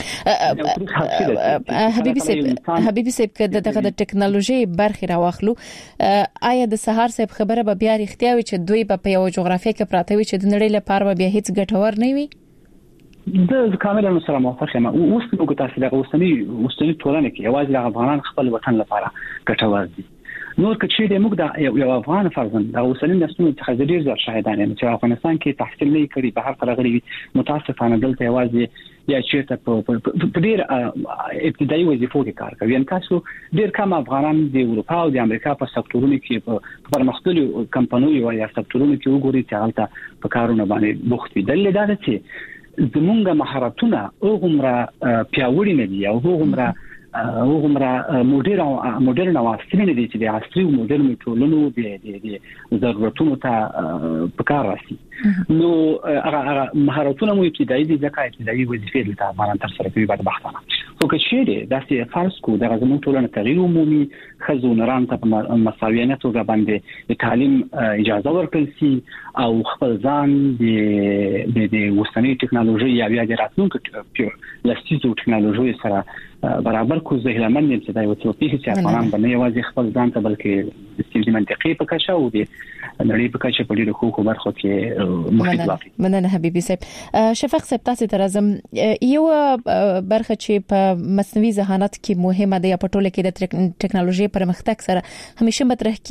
حبیبي صاحب حبیبي صاحب کده دغه د ټکنالوژي برخه راوخلو آیا د سهار صاحب خبره به بیا اړتیا وي چې دوی په یو جغرافیه کې پراته وي چې د نړۍ لپاره بیا هیڅ ګټور نه وي؟ د کاملا سره موافق یم. اوس موږ تاسو دغه اوسنی اوسنی ټولنه کې یوازې د افغانان خپل وطن لپاره ګټور دي. نور کچې د موږ د یو افغان فرزند د اوسنی نسلونو څخه ډیر زر شاهدان یم چې افغانستان کې تحصیل نه کړي به هر کله غړي متاسفانه دلته یوازې یا چیرته په ډیر ابتدایي وظیفو کې کار کوي. ان تاسو ډیر کم افغانان د اروپا او د امریکا په سکتورونو کې په پرمختللو کمپنیو یا سکتورونو کې وګوري چې هلته په کارونه باندې بوخت دي. دلیل دا ده چې زمونږ مهارتونه هغومره پیاوړي نه دي او هغومره هغومره موډرن موډرن او عصري نه دي چې د عصري او موډرن ټولنو د د ضرورتونو ته په کار راسي. نو هغه مهارتونه مو ابتدایي دي ځکه ابتدایي وظیفې د افغانان تر سره کوي بدبختانه. خو که چیرې داسې فرض کو د زموږ ټولنه تغییر عمومي خزو نران ته په مساویانه توګه باندې د تعلیم اجازه ورکړل شي او خپل ځان د د د وسنۍ ټکنالوژي یا بیا د راتلونکو لاسیزو ټکنالوژي سره برابر کو زه هلمن یم چې دا یو څه پیښه چې افغانان باندې یوازې خپل ځان ته بلکې د سیاسي منطقي په کچه او د نړۍ په کچه په ډیرو حقوقو برخو کې مفید واقع. مننه حبیبي صاحب. شفق صاحب تاسو ته راځم. یو برخه چې په مصنوعي ذهانت کې مهمه ده یا په ټوله کې د ټکنالوژي پرمختګ سره همیشه مطرح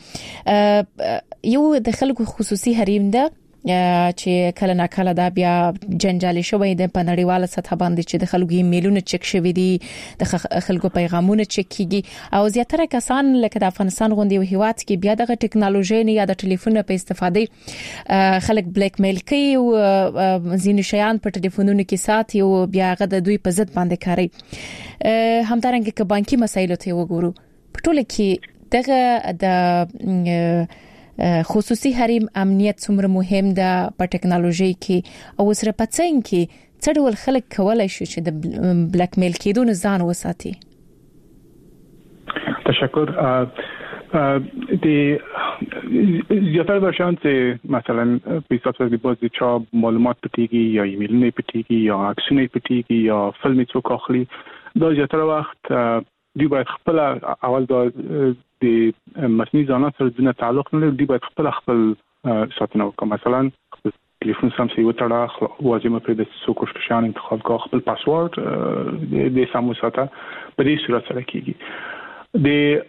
کیږي یو د خلکو خصوصي حریم ده چې کله نا کله دا بیا جنجالي شوی د پنړیواله سطح باندې چې د خلکو ایمیلونه چک شوی دي د خلکو پیغامونه چک کیږي او زیاتره کسان لکه د افغانستان غوندي هیواد کې بیا د ټکنالوژي نه یا د ټلیفون په استفاده خلک بلیک میل کوي او ځینې شیان په ټلیفونونو کې ساتي او بیا غد دوی په ضد باندې کوي. همدارنګه که بانکي مسایلو ته وګورو په ټوله کې دغه د خصوصي حریم امنیت څومره مهم ده په ټکنالوژي کې او سره پڅنګ کې څه ډول خلک کولای شي چې د بلیک میل کېدو نه ځان وساتي؟ تشکر. د زیاتره ورشان چې مثلا په حساب د بازي چا معلومات پټيږي یا ایمیلونه پټيږي یا عکسونه پټيږي یا فلم څوک اخلي دا زیاتره وخت دی باید خپل اول د د مصنوعي ذهانت سره د تعلق نه دی باید خپل خپل ساتنه وکړي. مثلا خپل ټلیفون سم سي وټړه واجب په د څو کوششان انتخاب کا خپل پاسورد د سمو ساته په دې صورت سره کیږي.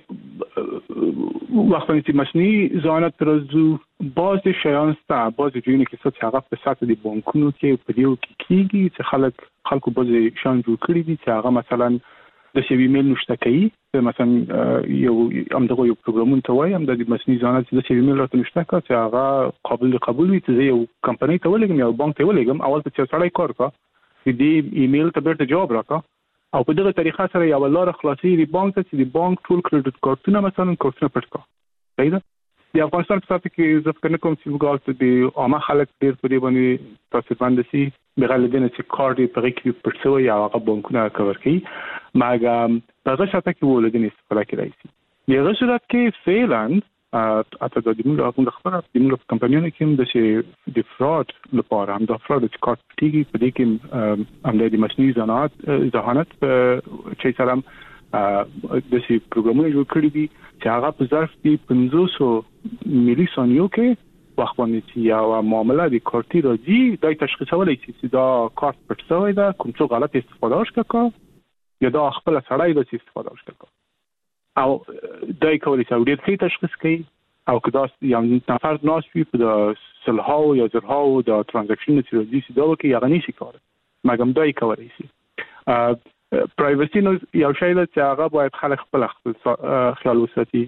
د وخت چې مصنوعي ذهانت ترزو باز شیان ستا باز جوړونه کې څه هغه په ساته د بانکونو کې په دیو کې کیږي چې خلک خلکو باز شان جوړ کړی دي چې هغه مثلا د سی وی میل نشته کوي مثلا یو امدغه یو پروګرامون ته وایم د مصنوعي ذهانت د سی وی میل راته نشته کا چې هغه قابل قبول وي چې یو کمپنی ته ولګم یا بانک ته ولګم اول ته چې سړی کار کا دې ایمیل ته بیرته جواب راکا او په دغه طریقه سره یو لار خلاصي دی بانک ته چې دی بانک ټول کریډټ کارتونه مثلا کارتونه پټ کا پیدا د افغانستان په ساتھ کې ځکه نه کوم چې وګورئ د عامه خلک ډیر په دې باندې تاسو باندې سي بغیر دې نه چې کار دې په کې پټ یا هغه بانکونه کور کوي مګر په هغه ساتھ کې ولودنې استفاده کوي. د هغه صورت کې فعلاً اته د دې موږ په خبره د موږ په کمپنیونو کې د شي د فراډ لپاره هم د فراډ چې کارت تیږي په دې کې هم د مصنوعي ذهانت ذهانت چې سلام د سي پروګرامونه جوړ کړی دي چې هغه په ظرف کې پنځوس ملي ثانیو کې وخت باندې چې یو معامله د کارتي راځي دا تشخیصولای شي چې دا کارت پټ شوی دا کوم څه غلط استفاده وکړه یا دا خپل سړی د استفاده وکړه او دای کولای شي ډېر ښه تشخیص کوي او که دا یو نفر ناس وي په د سلهاو یا زرهاو د ترانزاکشن چې راځي چې دا وکړي هغه نشي کولای مګم دای کولای شي پرایوسی نو یو شی دی چې هغه باید خلک خپل خپل خیال وساتي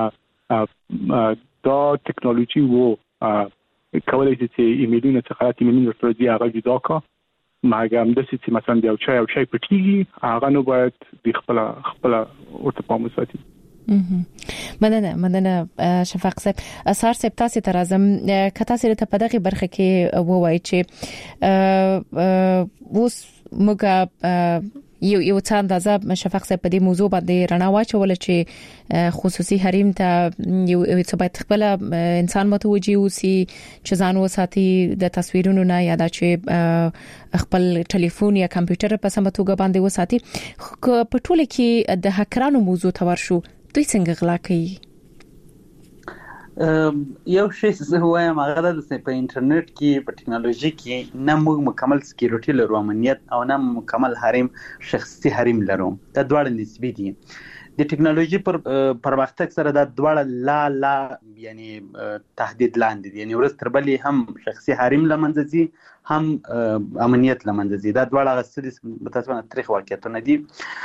دا ټکنالوژي وو کولای شي چې ایمیلونه څخه غلط ایمیلونه راځي هغه جدا کا مګم د چې مثلا یو چا یو شی پټیږي هغه نو باید د خپل خپل ورته پام وساتي. مننه مننه شفاق صاحب. اثر صاحب تاسو ته راځم که تاسو ته په دغه برخه کې ووایي چې اوس موږ یو یو څه اندازه شفاق صاحب په دې موضوع باندې رڼا واچول چې خصوصي حریم ته یو څه باید خپل انسان متوجي اوسي چې ځان وساتي د تصویرونو نه یا د چې خپل ټلیفون یا کمپیوټر په سم توګه باندې وساتي. په ټوله کې د هکرانو موضوع ته ورشو دوی څنګه غلا کوي؟ یو شی زه وایم هغه د په انټرنیټ کې په ټکنالوژي کې نه موږ مکمل سکیورټي لرو امنیت او نه مکمل حریم شخصي حریم لرو دا دواړه نسبی دي. د ټکنالوژي پر پرمختګ سره دا دواړه لا لا یعنی تهدید لاندې دي یعنی ورځ تر بلې هم شخصي حریم لمنځه ځي هم امنیت لمنځه ځي دا دواړه غسدي متاسفانه تاریخ واقعیتونه دي.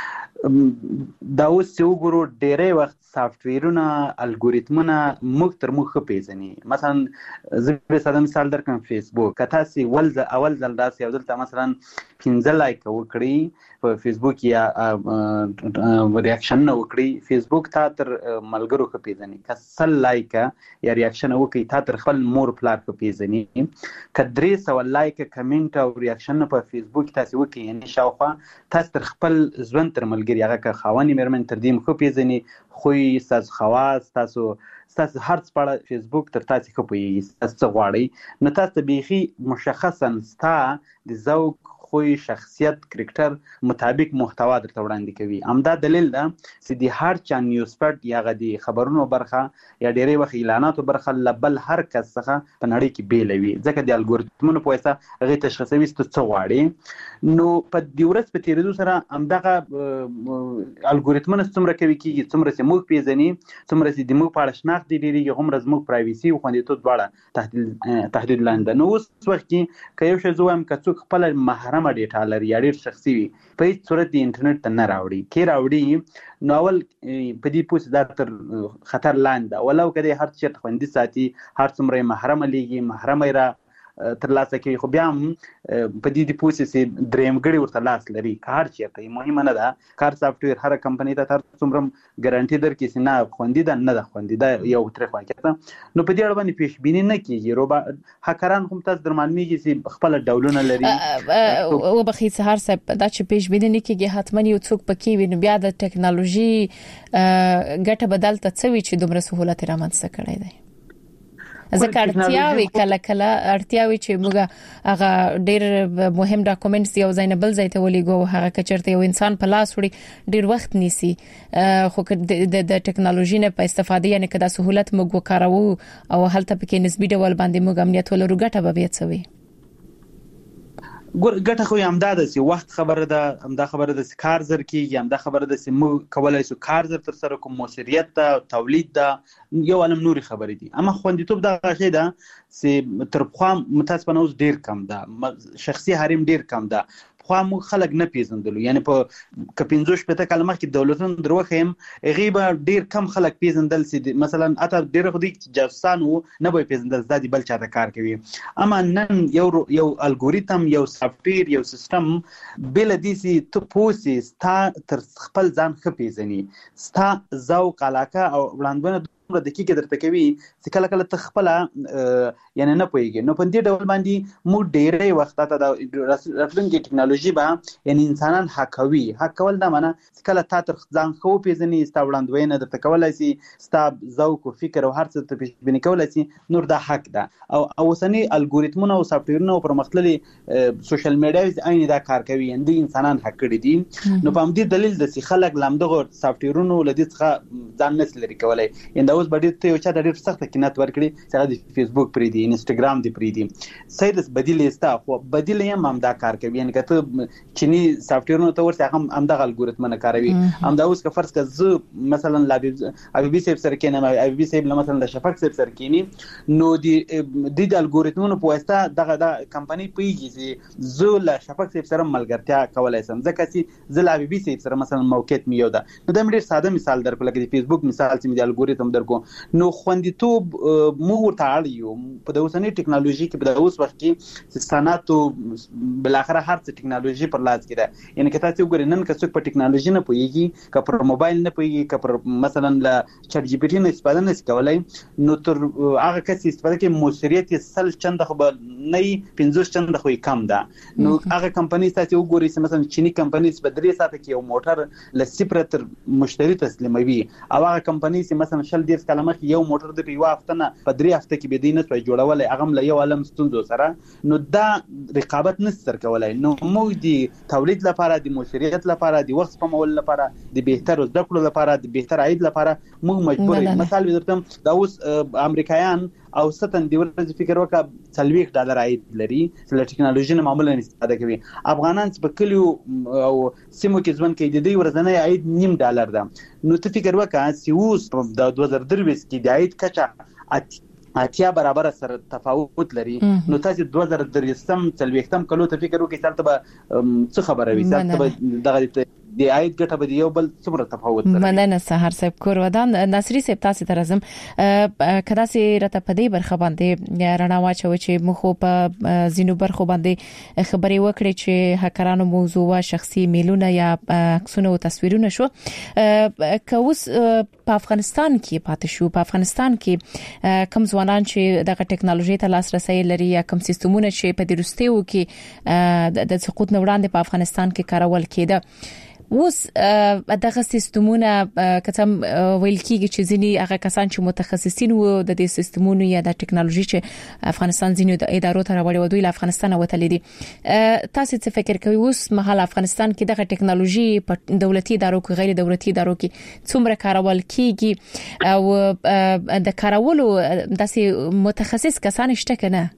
دا اوس یو ګورو ډېرې وخت سافټویرونه الګوریتمونه موږ تر موږ پیژني مثلا زه به ساده مثال درکم فیسبوک کته سي ول اول ځل داسې یو ځل مثلا پنځه لایک وکړي په فیسبوک یا ریاکشن وکړي فیسبوک تا تر ملګرو خو پیژني کسل لایک یا ریاکشن وکړي تا تر خپل مور پلار خو پیژني کدرې سو لایک کمنټ او ریاکشن په فیسبوک تاسو وکړي یعنی شاوخوا تاسو تر خپل ځوان تر ملګری هغه که خواني مېرمن تر دې خو پیژني خو تاسو خواص تاسو تاسو هر څه په فیسبوک تر تاسو خو پیږي تاسو غواړئ نو تاسو بيخي مشخصا ستا د ذوق خوی شخصیت کرکټر مطابق محتوا درته وړاندې کوي. همدا دلیل ده چې د هر چا نیوز پټ یا غدي خبرونو برخه یا ډېرې وخت اعلاناتو برخه لبل هر کس څخه په نړۍ کې بیلوي ځکه د الګوریتمونو په واسطه هغه تشخیصوي چې څه غواړي نو په دې ورځ په تیریدو سره همدغه الګوریتمونه څومره کوي کیږي څومره چې موږ پیژني څومره چې د موږ په اړه شناخت دي ډېری هم زموږ پرایویسي او خوندیتوب دواړه تهدید تهدید لاندې نو اوس وخت کې که یو شی زوم که څوک خپل محرم ډیټا لري یا ډېر شخصي وي په هیڅ صورت د انټرنیټ ته نه راوړي کې راوړي نو اول په دې پوس دا تر خطر لاندې ولو کده هر چیرته خوندي ساتي هر څومره محرم لګي محرم را تر لاسه کوي خو بیا هم په دې د پوسې سي دریم غړي ورته لاس لري کار چیرته مهمه نه ده کار سافټویر هر کمپنی ته تر څومره ګارانټي درکې سي نه خوندي ده نه ده خوندي ده یو تر واقعیت نو په دې اړه باندې پیش بینی نه کیږي روبا هکران هم تاسو درمانمیږي سي خپل ډولونه لري او بخي سهار صاحب دا چې پیش بینی نه کیږي حتمن یو څوک پکې وي نو بیا د ټکنالوژي ګټه بدل ته څوي چې دومره سہولت رامنځته کړی دی ځکه اړتیاوي کله کله اړتیاوي چې موږ هغه ډېر مهم ډاکومېنټس یو ځای نه بل ځای ته ولېګو هغه کچرته یو انسان په لاس وړي ډېر وخت نیسي خو د ټکنالوژي نه په استفاده یعنی کدا سہولت موږ وکړو او هلته پکې نسبی ډول باندې موږ امنیت ولرو ګټه به وڅوي ګور ګټه خو هم دا ده چې وخت خبره ده هم دا خبره ده چې کار زر کیږي هم دا خبره ده چې موږ کولای شو کار زر تر سره کوم موثریت ده تولید ده یو علم نوري خبرې دي اما خوندیتوب دا شی ده چې تر خو متاسفانه اوس ډیر کم ده شخصي حریم ډیر کم ده خو موږ خلک نه پیژندلو یعنی په کپینځوش په کلمه کې دولتونو دروخه هم غیبه ډیر کم خلک پیژندل چې مثلا اته ډیر خو دي جاسانو نه به پیژندل د بل چا کار کوي اما نن یو یو الګوریتم یو سافټویر یو سیستم بل دي سي ته پوسي ستا تر خپل ځان خ پیژني ستا ذوق علاقه او وړاندوینه دومره دقیق درته کوي چې کله کله ته خپل یعنی نه پوهیږي. نو په دې ډول باندې مو ډېرې وخت ته د راتلونکي ټکنالوژي به یعنی انسانان حقوي حق کول دا معنی چې کله تا تر ځان خو پیژنې ستا وړاندوینه درته کولای شي ستا ذوق او فکر او هر څه ته پیژنې کولای شي نور دا حق ده. او اوسنی الګوریتمونه او سافټویرونه او پرمختللي سوشل میډیا عین دا کار کوي اندي انسانان حق کړی دي. نو په همدې دلیل د سي خلک لامدغه سافټویرونو لدې څخه ځان نس لري کولای. انده اوس باندې ته یو چا د ډېر سخت قینات ورکړي چې هغه د فیسبوک پرې دی انستګرام دی پرې دی سیدس بدیل استا خو بدیل یې هم دا کار کوي. یعنی کته چینی سافټویرونو ته ورته هم همدغه الګوریتمونه کاروي. هم دا اوس که فرض کړه زه مثلا ابي بي سیب سره کینم ابي بي سیب مثلا د شفق سیب سره کینی نو دی د الګوریتمونو په واسطه دغه د کمپنی پیږي چې زه له شفق سیب سره ملګرتیا کولای شم ځکه چې زه له ابي بي سیب سره مثلا موقعیت میو ده. نو دا ډېر ساده مثال درکو لکه د فیسبوک مثال چې د الګوریتم درکو. نو خوندیتوب مو ورته اړیو په د اوسنۍ ټکنالوژي کې په اوس وخت کې صنعت او بل اخر هر څه ټکنالوژي پر لاس کې ده. یعنی که تاسو وګورئ نن که څوک په ټکنالوژي نه پوهیږي که پر موبایل نه پوهیږي که پر مثلا له چټ جی پی ټي نه استفاده نه کولای نو تر هغه کس استفاده کې موثریت سل چند خو نه پنځوس چند خو کم ده. نو هغه کمپنی تاسو وګورئ چې مثلا چینی کمپنی په درې ساعته کې یو موټر ل صفر تر مشتری تسلیموي او هغه کمپنی چې مثلا شل دیس کلمه یو موټر د یو هفته نه په درې هفته کې به دینه توي جوړول هغه له یو عالم ستونزو سره نو دا رقابت نستر کولای. نو موږ د تولید لپاره د موثریت لپاره د وخت سپمول لپاره د بهتر زده کړو لپاره د بهتر عاید لپاره موږ مجبور یو. مثال درته دا اوس امریکایان او ستن دی ورځ فکر وکړه څلوېښت ډالر عاید لري چې له ټکنالوژي نه معمولا استفاده کوي. افغانان چې په کلیو او سیمو کې ژوند کوي د دې ورځنی عاید نیم ډالر ده. نو ته فکر وکړه چې اوس د دوه زره درویشت کې د عاید کچه اتیا برابر سره تفاوت لري. نو تاسو دوه زره درویشتم څلوېښتم کلو ته فکر وکړئ چې به څه خبره وي چې به دغه د عاید ګټه به یو بل څومره تفاوت لري. مننه سهار صاحب کور ودان ناصری صاحب تاسو ته راځم کدا سي رته په دې برخه باندې رڼا واچوي چې مخ په زینو برخه باندې خبري وکړي چې هکرانو موضوع وا شخصي میلونه یا عکسونه او تصویرونه شو کوس په افغانستان کې پاتې شو. په افغانستان کې کم ځوانان چې دغه ټکنالوژي ته لاسرسي لري یا کم سیستمونه چې په دروستیو کې د سقوط نه وړاندې په افغانستان کې کارول کېده اوس دغه سیستمونه کتم ویل کیږي چې ځینی هغه کسان چې متخصصین وو د دې سیستمونو یا د ټکنالوژي چې افغانستان ځینو د ادارو ته راوړي ودوی له افغانستان وتلې دي. تاسو څه فکر کوئ اوس مهال افغانستان کې دغه ټکنالوژي په دولتي ادارو کې غیر دولتي ادارو کې څومره کارول کیږي او د کارولو داسې متخصص کسان شته کنه؟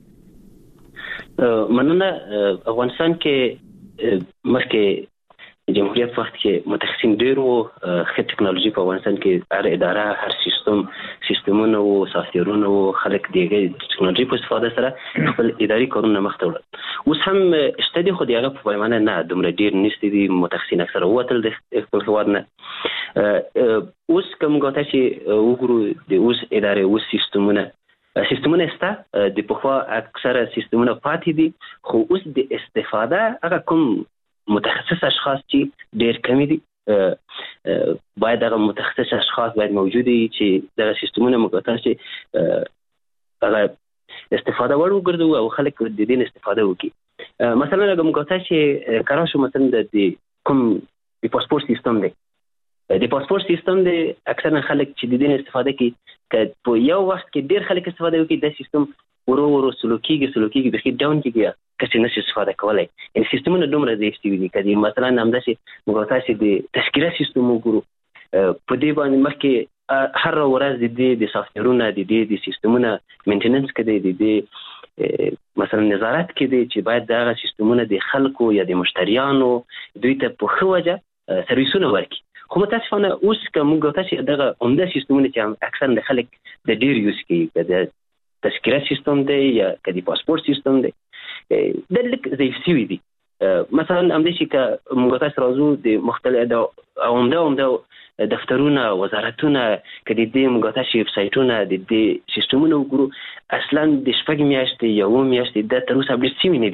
مننه. افغانستان کې مخکې جمهوریت وخت کې متخصصین ډېر وو. ښه ټکنالوژي په افغانستان کې هر اداره هر سیستم سیستمونه او سافټویرونه او خلک دغه ټکنالوژي په استفاده سره خپل اداري کارونه مخته وړل. اوس هم شته دي خو دغه په پیمانه نه دومره ډېر نشته دي متخصصین اکثره وتل د خپل هواد نه. اوس کوم غوته چې وګورو د اوس ادارې اوس سیستمونه سیستمونه ستا د پخوا اکثره سیستمونه پاتې دي خو اوس د استفاده هغه کوم متخصص اشخاص چې ډېر کم دي باید هغه متخصص اشخاص باید موجود وي چې دغه سیستمونه مقاطع شي هغه استفاده وړ وګرځو او خلک د دې استفاده وکړي. مثلا هغه مقاطع چې کارا شو مثلا د کوم د پاسپورت سیستم دی د پاسپورت سیستم دی اکثرا خلک چې د دې استفاده کوي که په یو وخت کې ډېر خلک استفاده وکړي د سیستم ورو ورو سلوکیږي سلوکیږي به خې ډاون کیږي کله نشي استفاده کولای. ان سیستمونه دومره ضعیف دي کدي مثلا همداسې مقاطع چې د تذکره سیستم وګورو په دې باندې مخکې هر ورځ د دې د سافټویرونو د دې د سیستمونو مینټیننس کړي د دې مثلا نظارت کړي چې باید دا سیستمونه د خلکو یا د مشتریانو دوی ته په خو وجه سرویسونه ورکړي. خو متاسفانه اوس کوم غوته چې دغه عمده سیستمونه چې اکثر د خلک د ډیر یوز کوي د تذکره سیستم دی یا کدي پاسپورت سیستم دی د لک ضعیف شوی دی. مثلا همدې چې که موږ تاسو راځو د مختلف د عمده عمده دفترونه وزارتونه کدي د موږ تاسو ویب سایټونه د دې سیستمونو وګورو اصلا د شپږ میاشتې یا و میاشتې د تر اوسه اپډیټ شوی نه دي.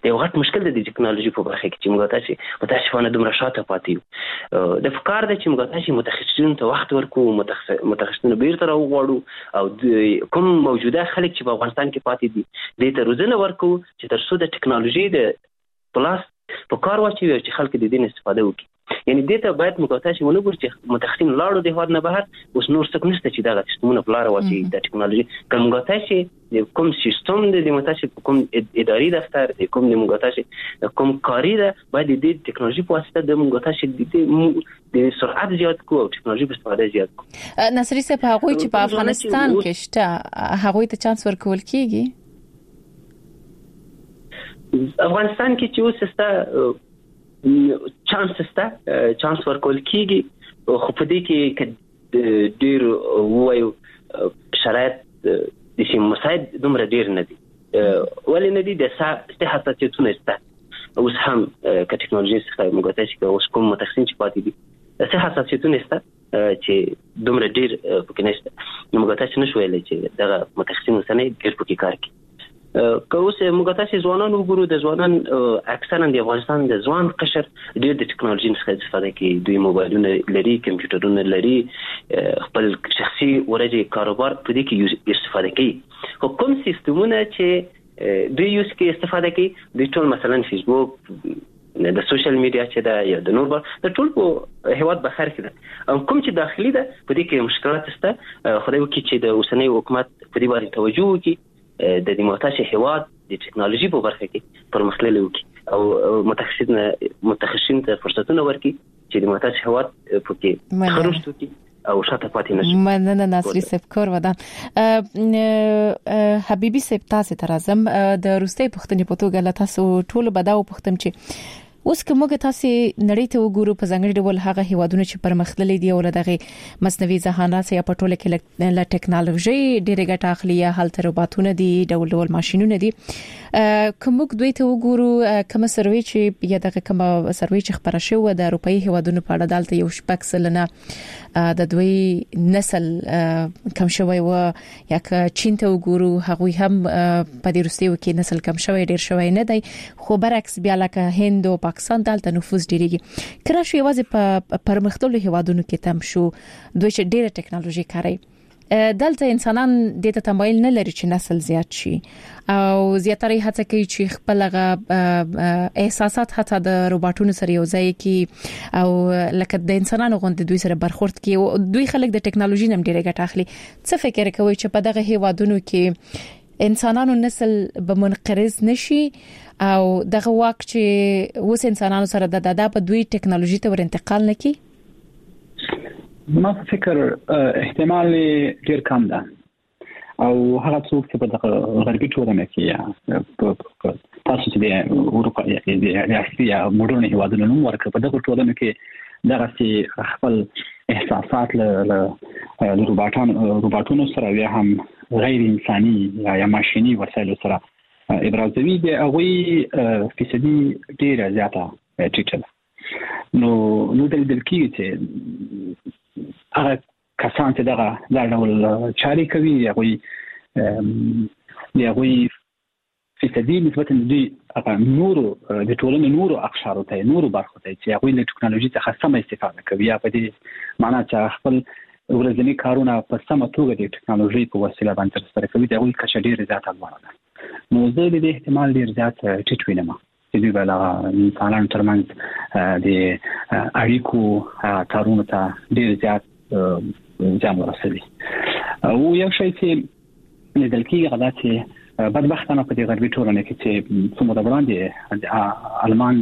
یو غټ مشکل دی د ټکنالوژي په برخه کې چې موږ تاسو متاسفانه دومره شاته پاتې یو. د فکر د چې موږ تاسو متخصصینو ته وخت ورکو، متخصصینو بیرته راوغواړو او کوم موجوده خلک چې په افغانستان کې پاتې دي د ته روزنه ورکو چې تر څو د ټکنالوژي د پلاس په کار واچوي چې خلک د دې استفاده وکړي. یعنی دې ته باید موږ تاسو ونه ګورو چې متخصصین لاړو د هواد نه بهر اوس نور څه نشته چې دا سیستمونه په لار واچي د ټکنالوژي کوم تاسو کوم سیستم د متاسف کوم اداري دفتر د کوم د موږ تاسو کوم کاری ده باید د ټکنالوژي په واسطه د موږ تاسو د سرعت زیات کو او ټکنالوژي په استفاده زیات کو. نصری صاحب هغه چې په افغانستان کې شته هغه ته چانس ورکول کیږي؟ افغانستان کې چې اوس ستا چانس ستا چانس ورکول کیږي خو په دې کې ډیر وایو شرایط د شي مساعد دومره ډیر نه دي. ولې نه دي د صحت حساسیتونه ستا اوس هم ک ټکنالوژي څخه موږ تاسو کې اوس کوم متخصصین چې پاتې دي صحت حساسیتونه ستا چې دومره ډیر پکې نشته. نو موږ تاسو نشو ویلای چې دا متخصصین سره ډیر پکې کار کوي. که اوس موږ تاسو ځوانان وګورو د ځوانان اکثرا د افغانستان د ځوان قشر ډېر د ټکنالوژي څخه استفاده کوي. دوی موبایلونه لري، کمپیوټرونه لري، خپل شخصي ورځي کاروبار په دې کې استفاده کوي. خو کوم سیستمونه چې دوی یوز کې استفاده کوي د ټول مثلا فیسبوک د سوشل میډیا چې دا یا د نور د ټول په هیواد بخیر کې ده او کوم چې داخلي ده په دې کې مشکلات شته. خدای وکړي چې د اوسنۍ حکومت په دې باندې توجه وکړي د دې متاسف هیواد د ټکنالوژي په برخه کې پرمختللی وکړي او متخصصین متخصصین ته فرصتونه ورکړي چې د متاسف هیواد په کې خروج وکړي او شاته پاتې نشي. مننه نصری صاحب کور ودان. حبیبي صاحب تاسو ته راځم د روسي پښتنې په توګه لا تاسو ټول بداو پښتم چې اوس کومه تاسو نړۍ ته وګورو په ځنګړي ډول هغه هیوادونه چې پرمختللي دي او دغه مصنوعي ذهانت یا په ټوله کې له ټکنالوژي ډېره ګټه اخلي یا هلته روباټونه دي ډول ډول ماشينونه دي. کوم دوی ته وګورو کوم سروي چې یا دغه کوم سروي چې خبره شوه د اروپאי هیوادونو په اړه دالته یو شپږ سلنه د دوی نسل کم شوی و یا که چین ته وګورو هغه هم په دې روسي کې نسل کم شوی ډیر شوی نه دی خو برعکس بیا لکه هند او پاکستان دالته نفوذ ډیریږي. کله شو یوازې په پرمختللو هیوادونو کې تم شو دوی چې ډیره ټکنالوژي کاروي دلته انسانان د ته تمایل نه لري چې نسل زیات شي او زیاتره هڅه کوي چې خپل احساسات حتی د روباټونو سره یو ځای کی او لکه د انسانانو غوندې دوی سره برخورد کی او دوی خلک د ټکنالوژي نم ډیره ګټه اخلي. څه فکر کوي چې په دغه هیوادونو کې انسانانو نسل به منقرض نشي او دغه واک چې اوس انسانانو سره د دادا په دوی ټکنالوژي ته ور انتقال نکي؟ ما فکر احتمال ډیر کم ده او هغه څوک چې په دغه غربي ټولنه کې یا تاسو چې د اروپا یا د اسیا مډرن هیوادونو نوم ورکړ په دغه ټولنه کې دغه چې خپل احساسات له روباټانو روباټونو سره یا هم غیر انساني یا ماشيني وسایلو سره ابرازوي د هغه فیصدي ډیره زیاته ټیټه ده. نو نو د دلکې چې هغه کسان چې دغه دا ډول چاري کوي هغه دی هغه فیصدي نسبت دوی هغه نورو د ټولنې نورو اقشارو ته نورو برخو ته چې هغه له ټکنالوژي څخه سم استفاده کوي یا په دې معنی چې خپل ورځنی کارونه په سمه توګه د ټکنالوژي په وسیله باندې ترسره کوي دا هغه کچه ډیره زیاته لوړه ده. نو زه د احتمال ډیر زیات ټیټ وینم چې دوی بل انسانانو ترمنځ د اړیکو کارونه ته ډیر زیات ځان ورسوي. او یو شی چې د دلکې غدا چې بدبختانه په دې غربي ټولنه کې چې څومره وړاندې المان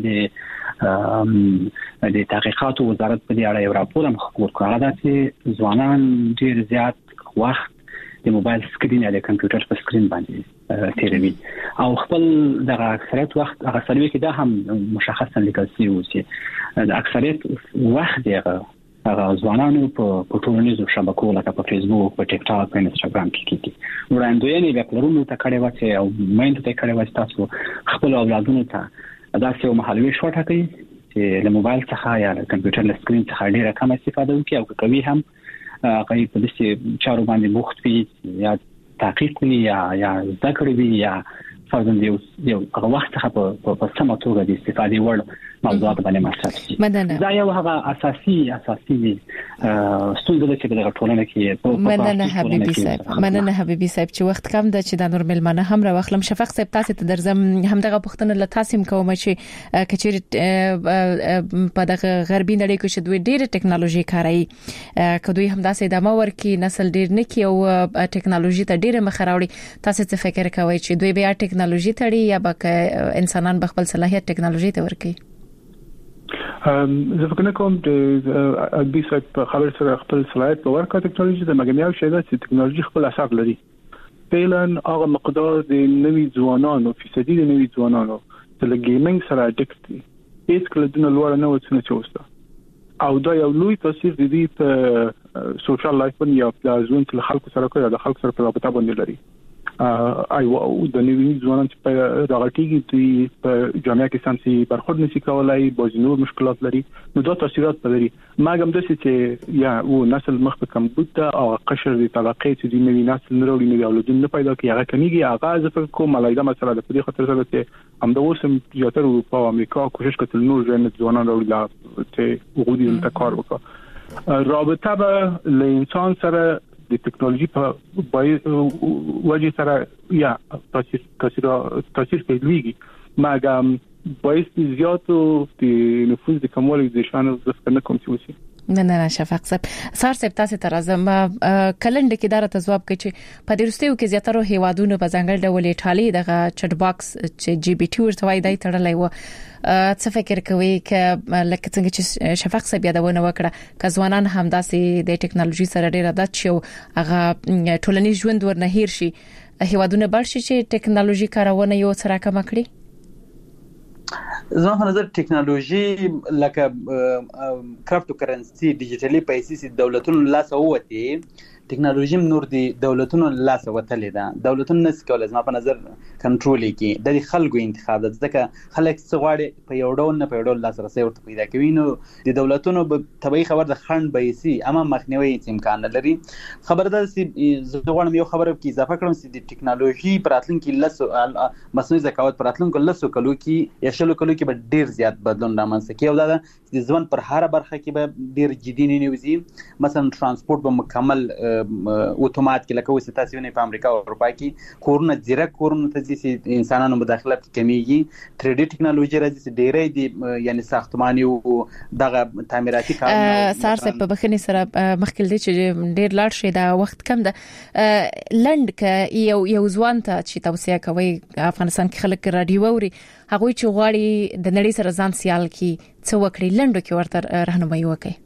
د د تحقیقاتو وزارت په دې اړه یو راپور هم خپور کړ غدا چې ځوانان ډیر زیات وخت د موبایل سکرین یا د کمپیوټر په سکرین باندې تیروي او خپل د اکثریت وخت هغه سروي کې دا هم مشخصا لیکل شوی و چې د اکثریت وخت دغه هغه ځوانانو په ټولنیزو شبکو لکه په فیسبوک، په ټیک ټاک، په انستګرام کې کیږي. وړاندوینې بیا پلرونو ته کړي و چې او مېند ته کړي و چې تاسو خپل اولادونو ته دا څه مهالوي شو ټاکي چې له موبایل څخه یا له کمپیوټر له سکرین څخه ډیره کم استفاده وکړي او کوي هم هغه په دې چارو باندې بوخت وي یا تحقیق کوي یا یا ذکر وي یا فرضاً یو یو هغه وخت څخه په سمه توګه د استفادې وړ موضوعات باندې مطرح شي. مننه. دا یو هغه اساسي اساسي ستونزه ده چې د ټولنې کې په مننه حبيبي صاحب. مننه حبيبي صاحب چې وخت کم ده چې د نور ملمنه هم را واخلم. شفق صاحب تاسو ته درځم هم دغه پښتنه له تاسو کوم چې کچېر په دغه غربي نړۍ کې چې دوی ډېر ټکنالوژي کاروي کدوې هم داسې د مور کې نسل ډېر نه کی او ټکنالوژي ته ډېر مخ راوړي. تاسو څه فکر کوئ چې دوی بیا ټکنالوژي تړي یا به انسانان بخپل صلاحيت ټکنالوژي ته ورکړي؟ زه فکر کوم د ابي صاحب خبر سره خپل صلاحيت په ورکړه ټکنالوژي د مګنیاو شي چې ټکنالوژي خپل اثر لري. فعلاً هغه مقدار د نوي ځوانانو فیصدي د نوي ځوانانو د ګیمینګ سره اډکټ دي هیڅ کله د لوړ نه وڅنه چوسته او دا یو لوی تاثیر دی په سوشل لایف باندې یا په ژوند کې خلکو سره کوي د خلکو سره په رابطه باندې لري. آی او د نوي ځوانان چې په راغټيږي دوی په جامعه کې سمسي برخورد نشي کولای بعض نور مشکلات لري نو دا تاثیرات لري. ما هم د څه چې یا و نسل مخ په کمبود او قشر د طلاقې چې د نوي نسل نورولي نوي اولادونه نه پیدا کوي هغه کمیږي هغه ځکه کوم ملایده مسله ده په دې خاطر چې هم د اوسم زیاتره اروپا او امریکا کوشش کوي نور ژوند ځوانان راوړي چې وګړي د کار وکړي. رابطه به له انسان سره د ټکنالوژي په وجه سره یا تاثیر تاثیر تاثیر کوي مګم باعث زیاتو د نفوذ د کموالي د شان د نه کوم څه وسی. نه نه شفق صاحب سار صاحب تاسو ته راځم کلند کې دارته ځواب کوي چې په دې رستیو کې زیاتره هیوادونو په ځنګل ډول ایټالي دغه چټ باکس چې جی بي ټي ورته وای دی تړلای و. څه فکر کوي ک لکه څنګه چې شفق صاحب یادونه وکړه ک ځوانان هم داسې د ټکنالوژي سره ډیر عادت شي او هغه ټولنیز ژوند ورنه هیر شي هیوادونه بل شي چې ټکنالوژي کارونه یو سره کم کړي. زما په نظر ټکنالوژي لکه کرپټو کرنسي ډیجیټلي پیسې چې دولتونو لاس اوته ټکنالوژي نور دي دولتونو لاس وتلې ده دولتونو نس کولای زما په نظر کنټرول کړي د خلکو انتخاب ده ځکه خلک څه غواړي په یو ډول نه په یو ډول لاس رسي ورته پیدا کوي نو د دولتونو په طبيعي خبر د خند پیسې اما مخنیوي امکان لري. خبردار سي زه غواړم یو خبره کې اضافه کړم چې د ټکنالوژي پراتلونکو لاسو مصنوعي ذکاوت پراتلونکو لاسو کلو کې یا شلو کلو کې به ډیر زیات بدلون رامنځته کوي او دا د ځوان پر هر برخه کې به ډیر جدي نه نیوزي. مثلا ترانسپورت به مکمل اتومات کې لکه وسه تاسو نه په امریکا او اروپا کې کورونه زیرک کورونه ته چې انسانانو مداخله کمیږي تھری ډي ټکنالوژي راځي چې ډیره دي یعنی ساختماني او دغه تعمیراتي کارونه سار څه په بخنی سره مخکې دي چې ډیر لاړ شي دا وخت کم ده. لند ک یو یو ځوان ته چې توصيه کوي افغانستان کې خلک رادیو اوري هغه چې غواړي د نړۍ سره ځان سیال کی څه وکړي لندو کې ورته راهنمایي وکړي.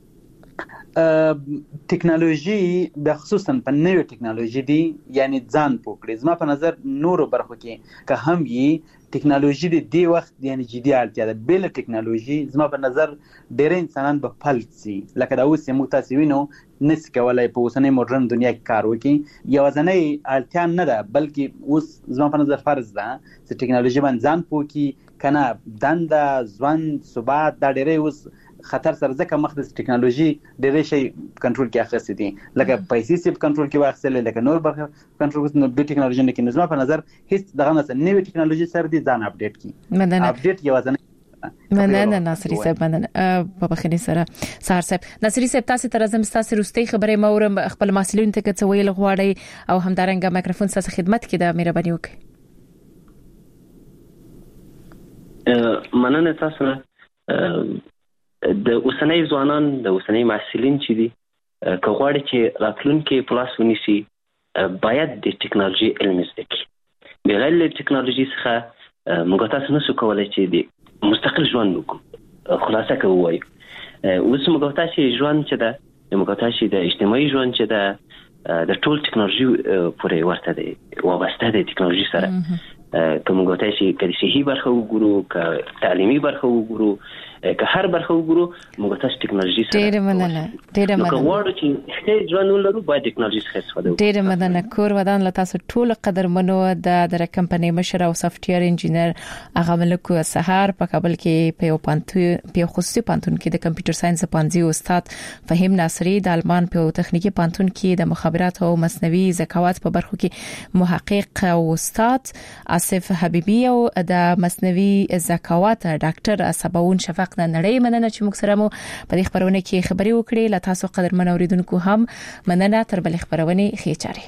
ټکنالوژي د خصوصا په نوې ټکنالوژي دي یعنی ځان پوکړي زما په نظر نورو برخو کې که هم یې ټکنالوژي د دې وخت یعنی جدي اړتیا ده بل ټکنالوژي زما په نظر ډېر انسانان به فلسي لکه دا اوس موږ تاسو وینو نس کولای په اوسنۍ مدرن دنیا کې کار وکړي یو ځنې اړتیا نه ده بلکې اوس زما په نظر فرض ده چې ټکنالوژي باندې ځان پوکي کنه دنده ځوان ثبات دا ډېر اوس خطر سره ځکه مخدس ټکنالوژي ډېر شي کنټرول کې اخیستې دي لکه پیسې سیب کنټرول کې واخیستل لکه نور برخه کنټرول کې نو د ټکنالوژي نه کې نظم په نظر هیڅ دغه نه نوې ټکنالوژي سره دي ځان اپډیټ کی اپډیټ یو ځنه مننه ناصری صاحب مننه په بخنی سره سار صاحب ناصری صاحب تاسو ته راځم تاسو روستي خبره مورم خپل مسؤلین ته څه ویل غواړي او همدارنګه مایکروفون تاسو خدمت کې د مهرباني وکړئ. مننه تاسو د اوسنۍ ځوانان د اوسنۍ محصلین چې دي که غواړي چې راتلونکي پلاس ونیسي باید د ټکنالوژي علم زده کړي بغیر له ټکنالوژي څخه موږ تاسو نشو کولای چې د مستقل ژوند وکړو. خلاصه کوي اوس موږ تاسو ژوند چې ده موږ تاسو د اجتماعي ژوند چې ده د ټول ټکنالوژي پورې ورته دی وابسته دی ټکنالوژي سره کوم غوته شي کله صحي برخه وګورو ک تعلیمي برخه وګورو که هر برخه وګورو موږ تاسو ټکنالوژي سره ډېر مننه ډېر مننه نو کومه چې ښه ژوند ولرو باید ټکنالوژي څخه استفاده وکړو. ډېر مننه کور ودان له تاسو ټول قدر منو د در کمپنۍ مشر او سافټویر انجینر هغه ملک سحر په کابل کې په پانتون په خصوصي پانتون کې د کمپیوټر ساينس پانځي استاد فهیم ناصری د آلمان په تخنیکی پانتون کې د مخابرات او مصنوعي ذکاوت په برخو کې محقق او استاد آصف حبیبی او د مصنوعي ذکاوت ډاکټر سباون شفق نړۍ مننه چې موږ سره مو په دې خبرونه کې خبري وکړې. لا تاسو قدرمن اوریدونکو هم مننه. تر بل خبرونه ښه چاري.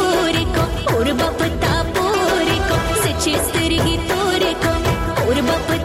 Urba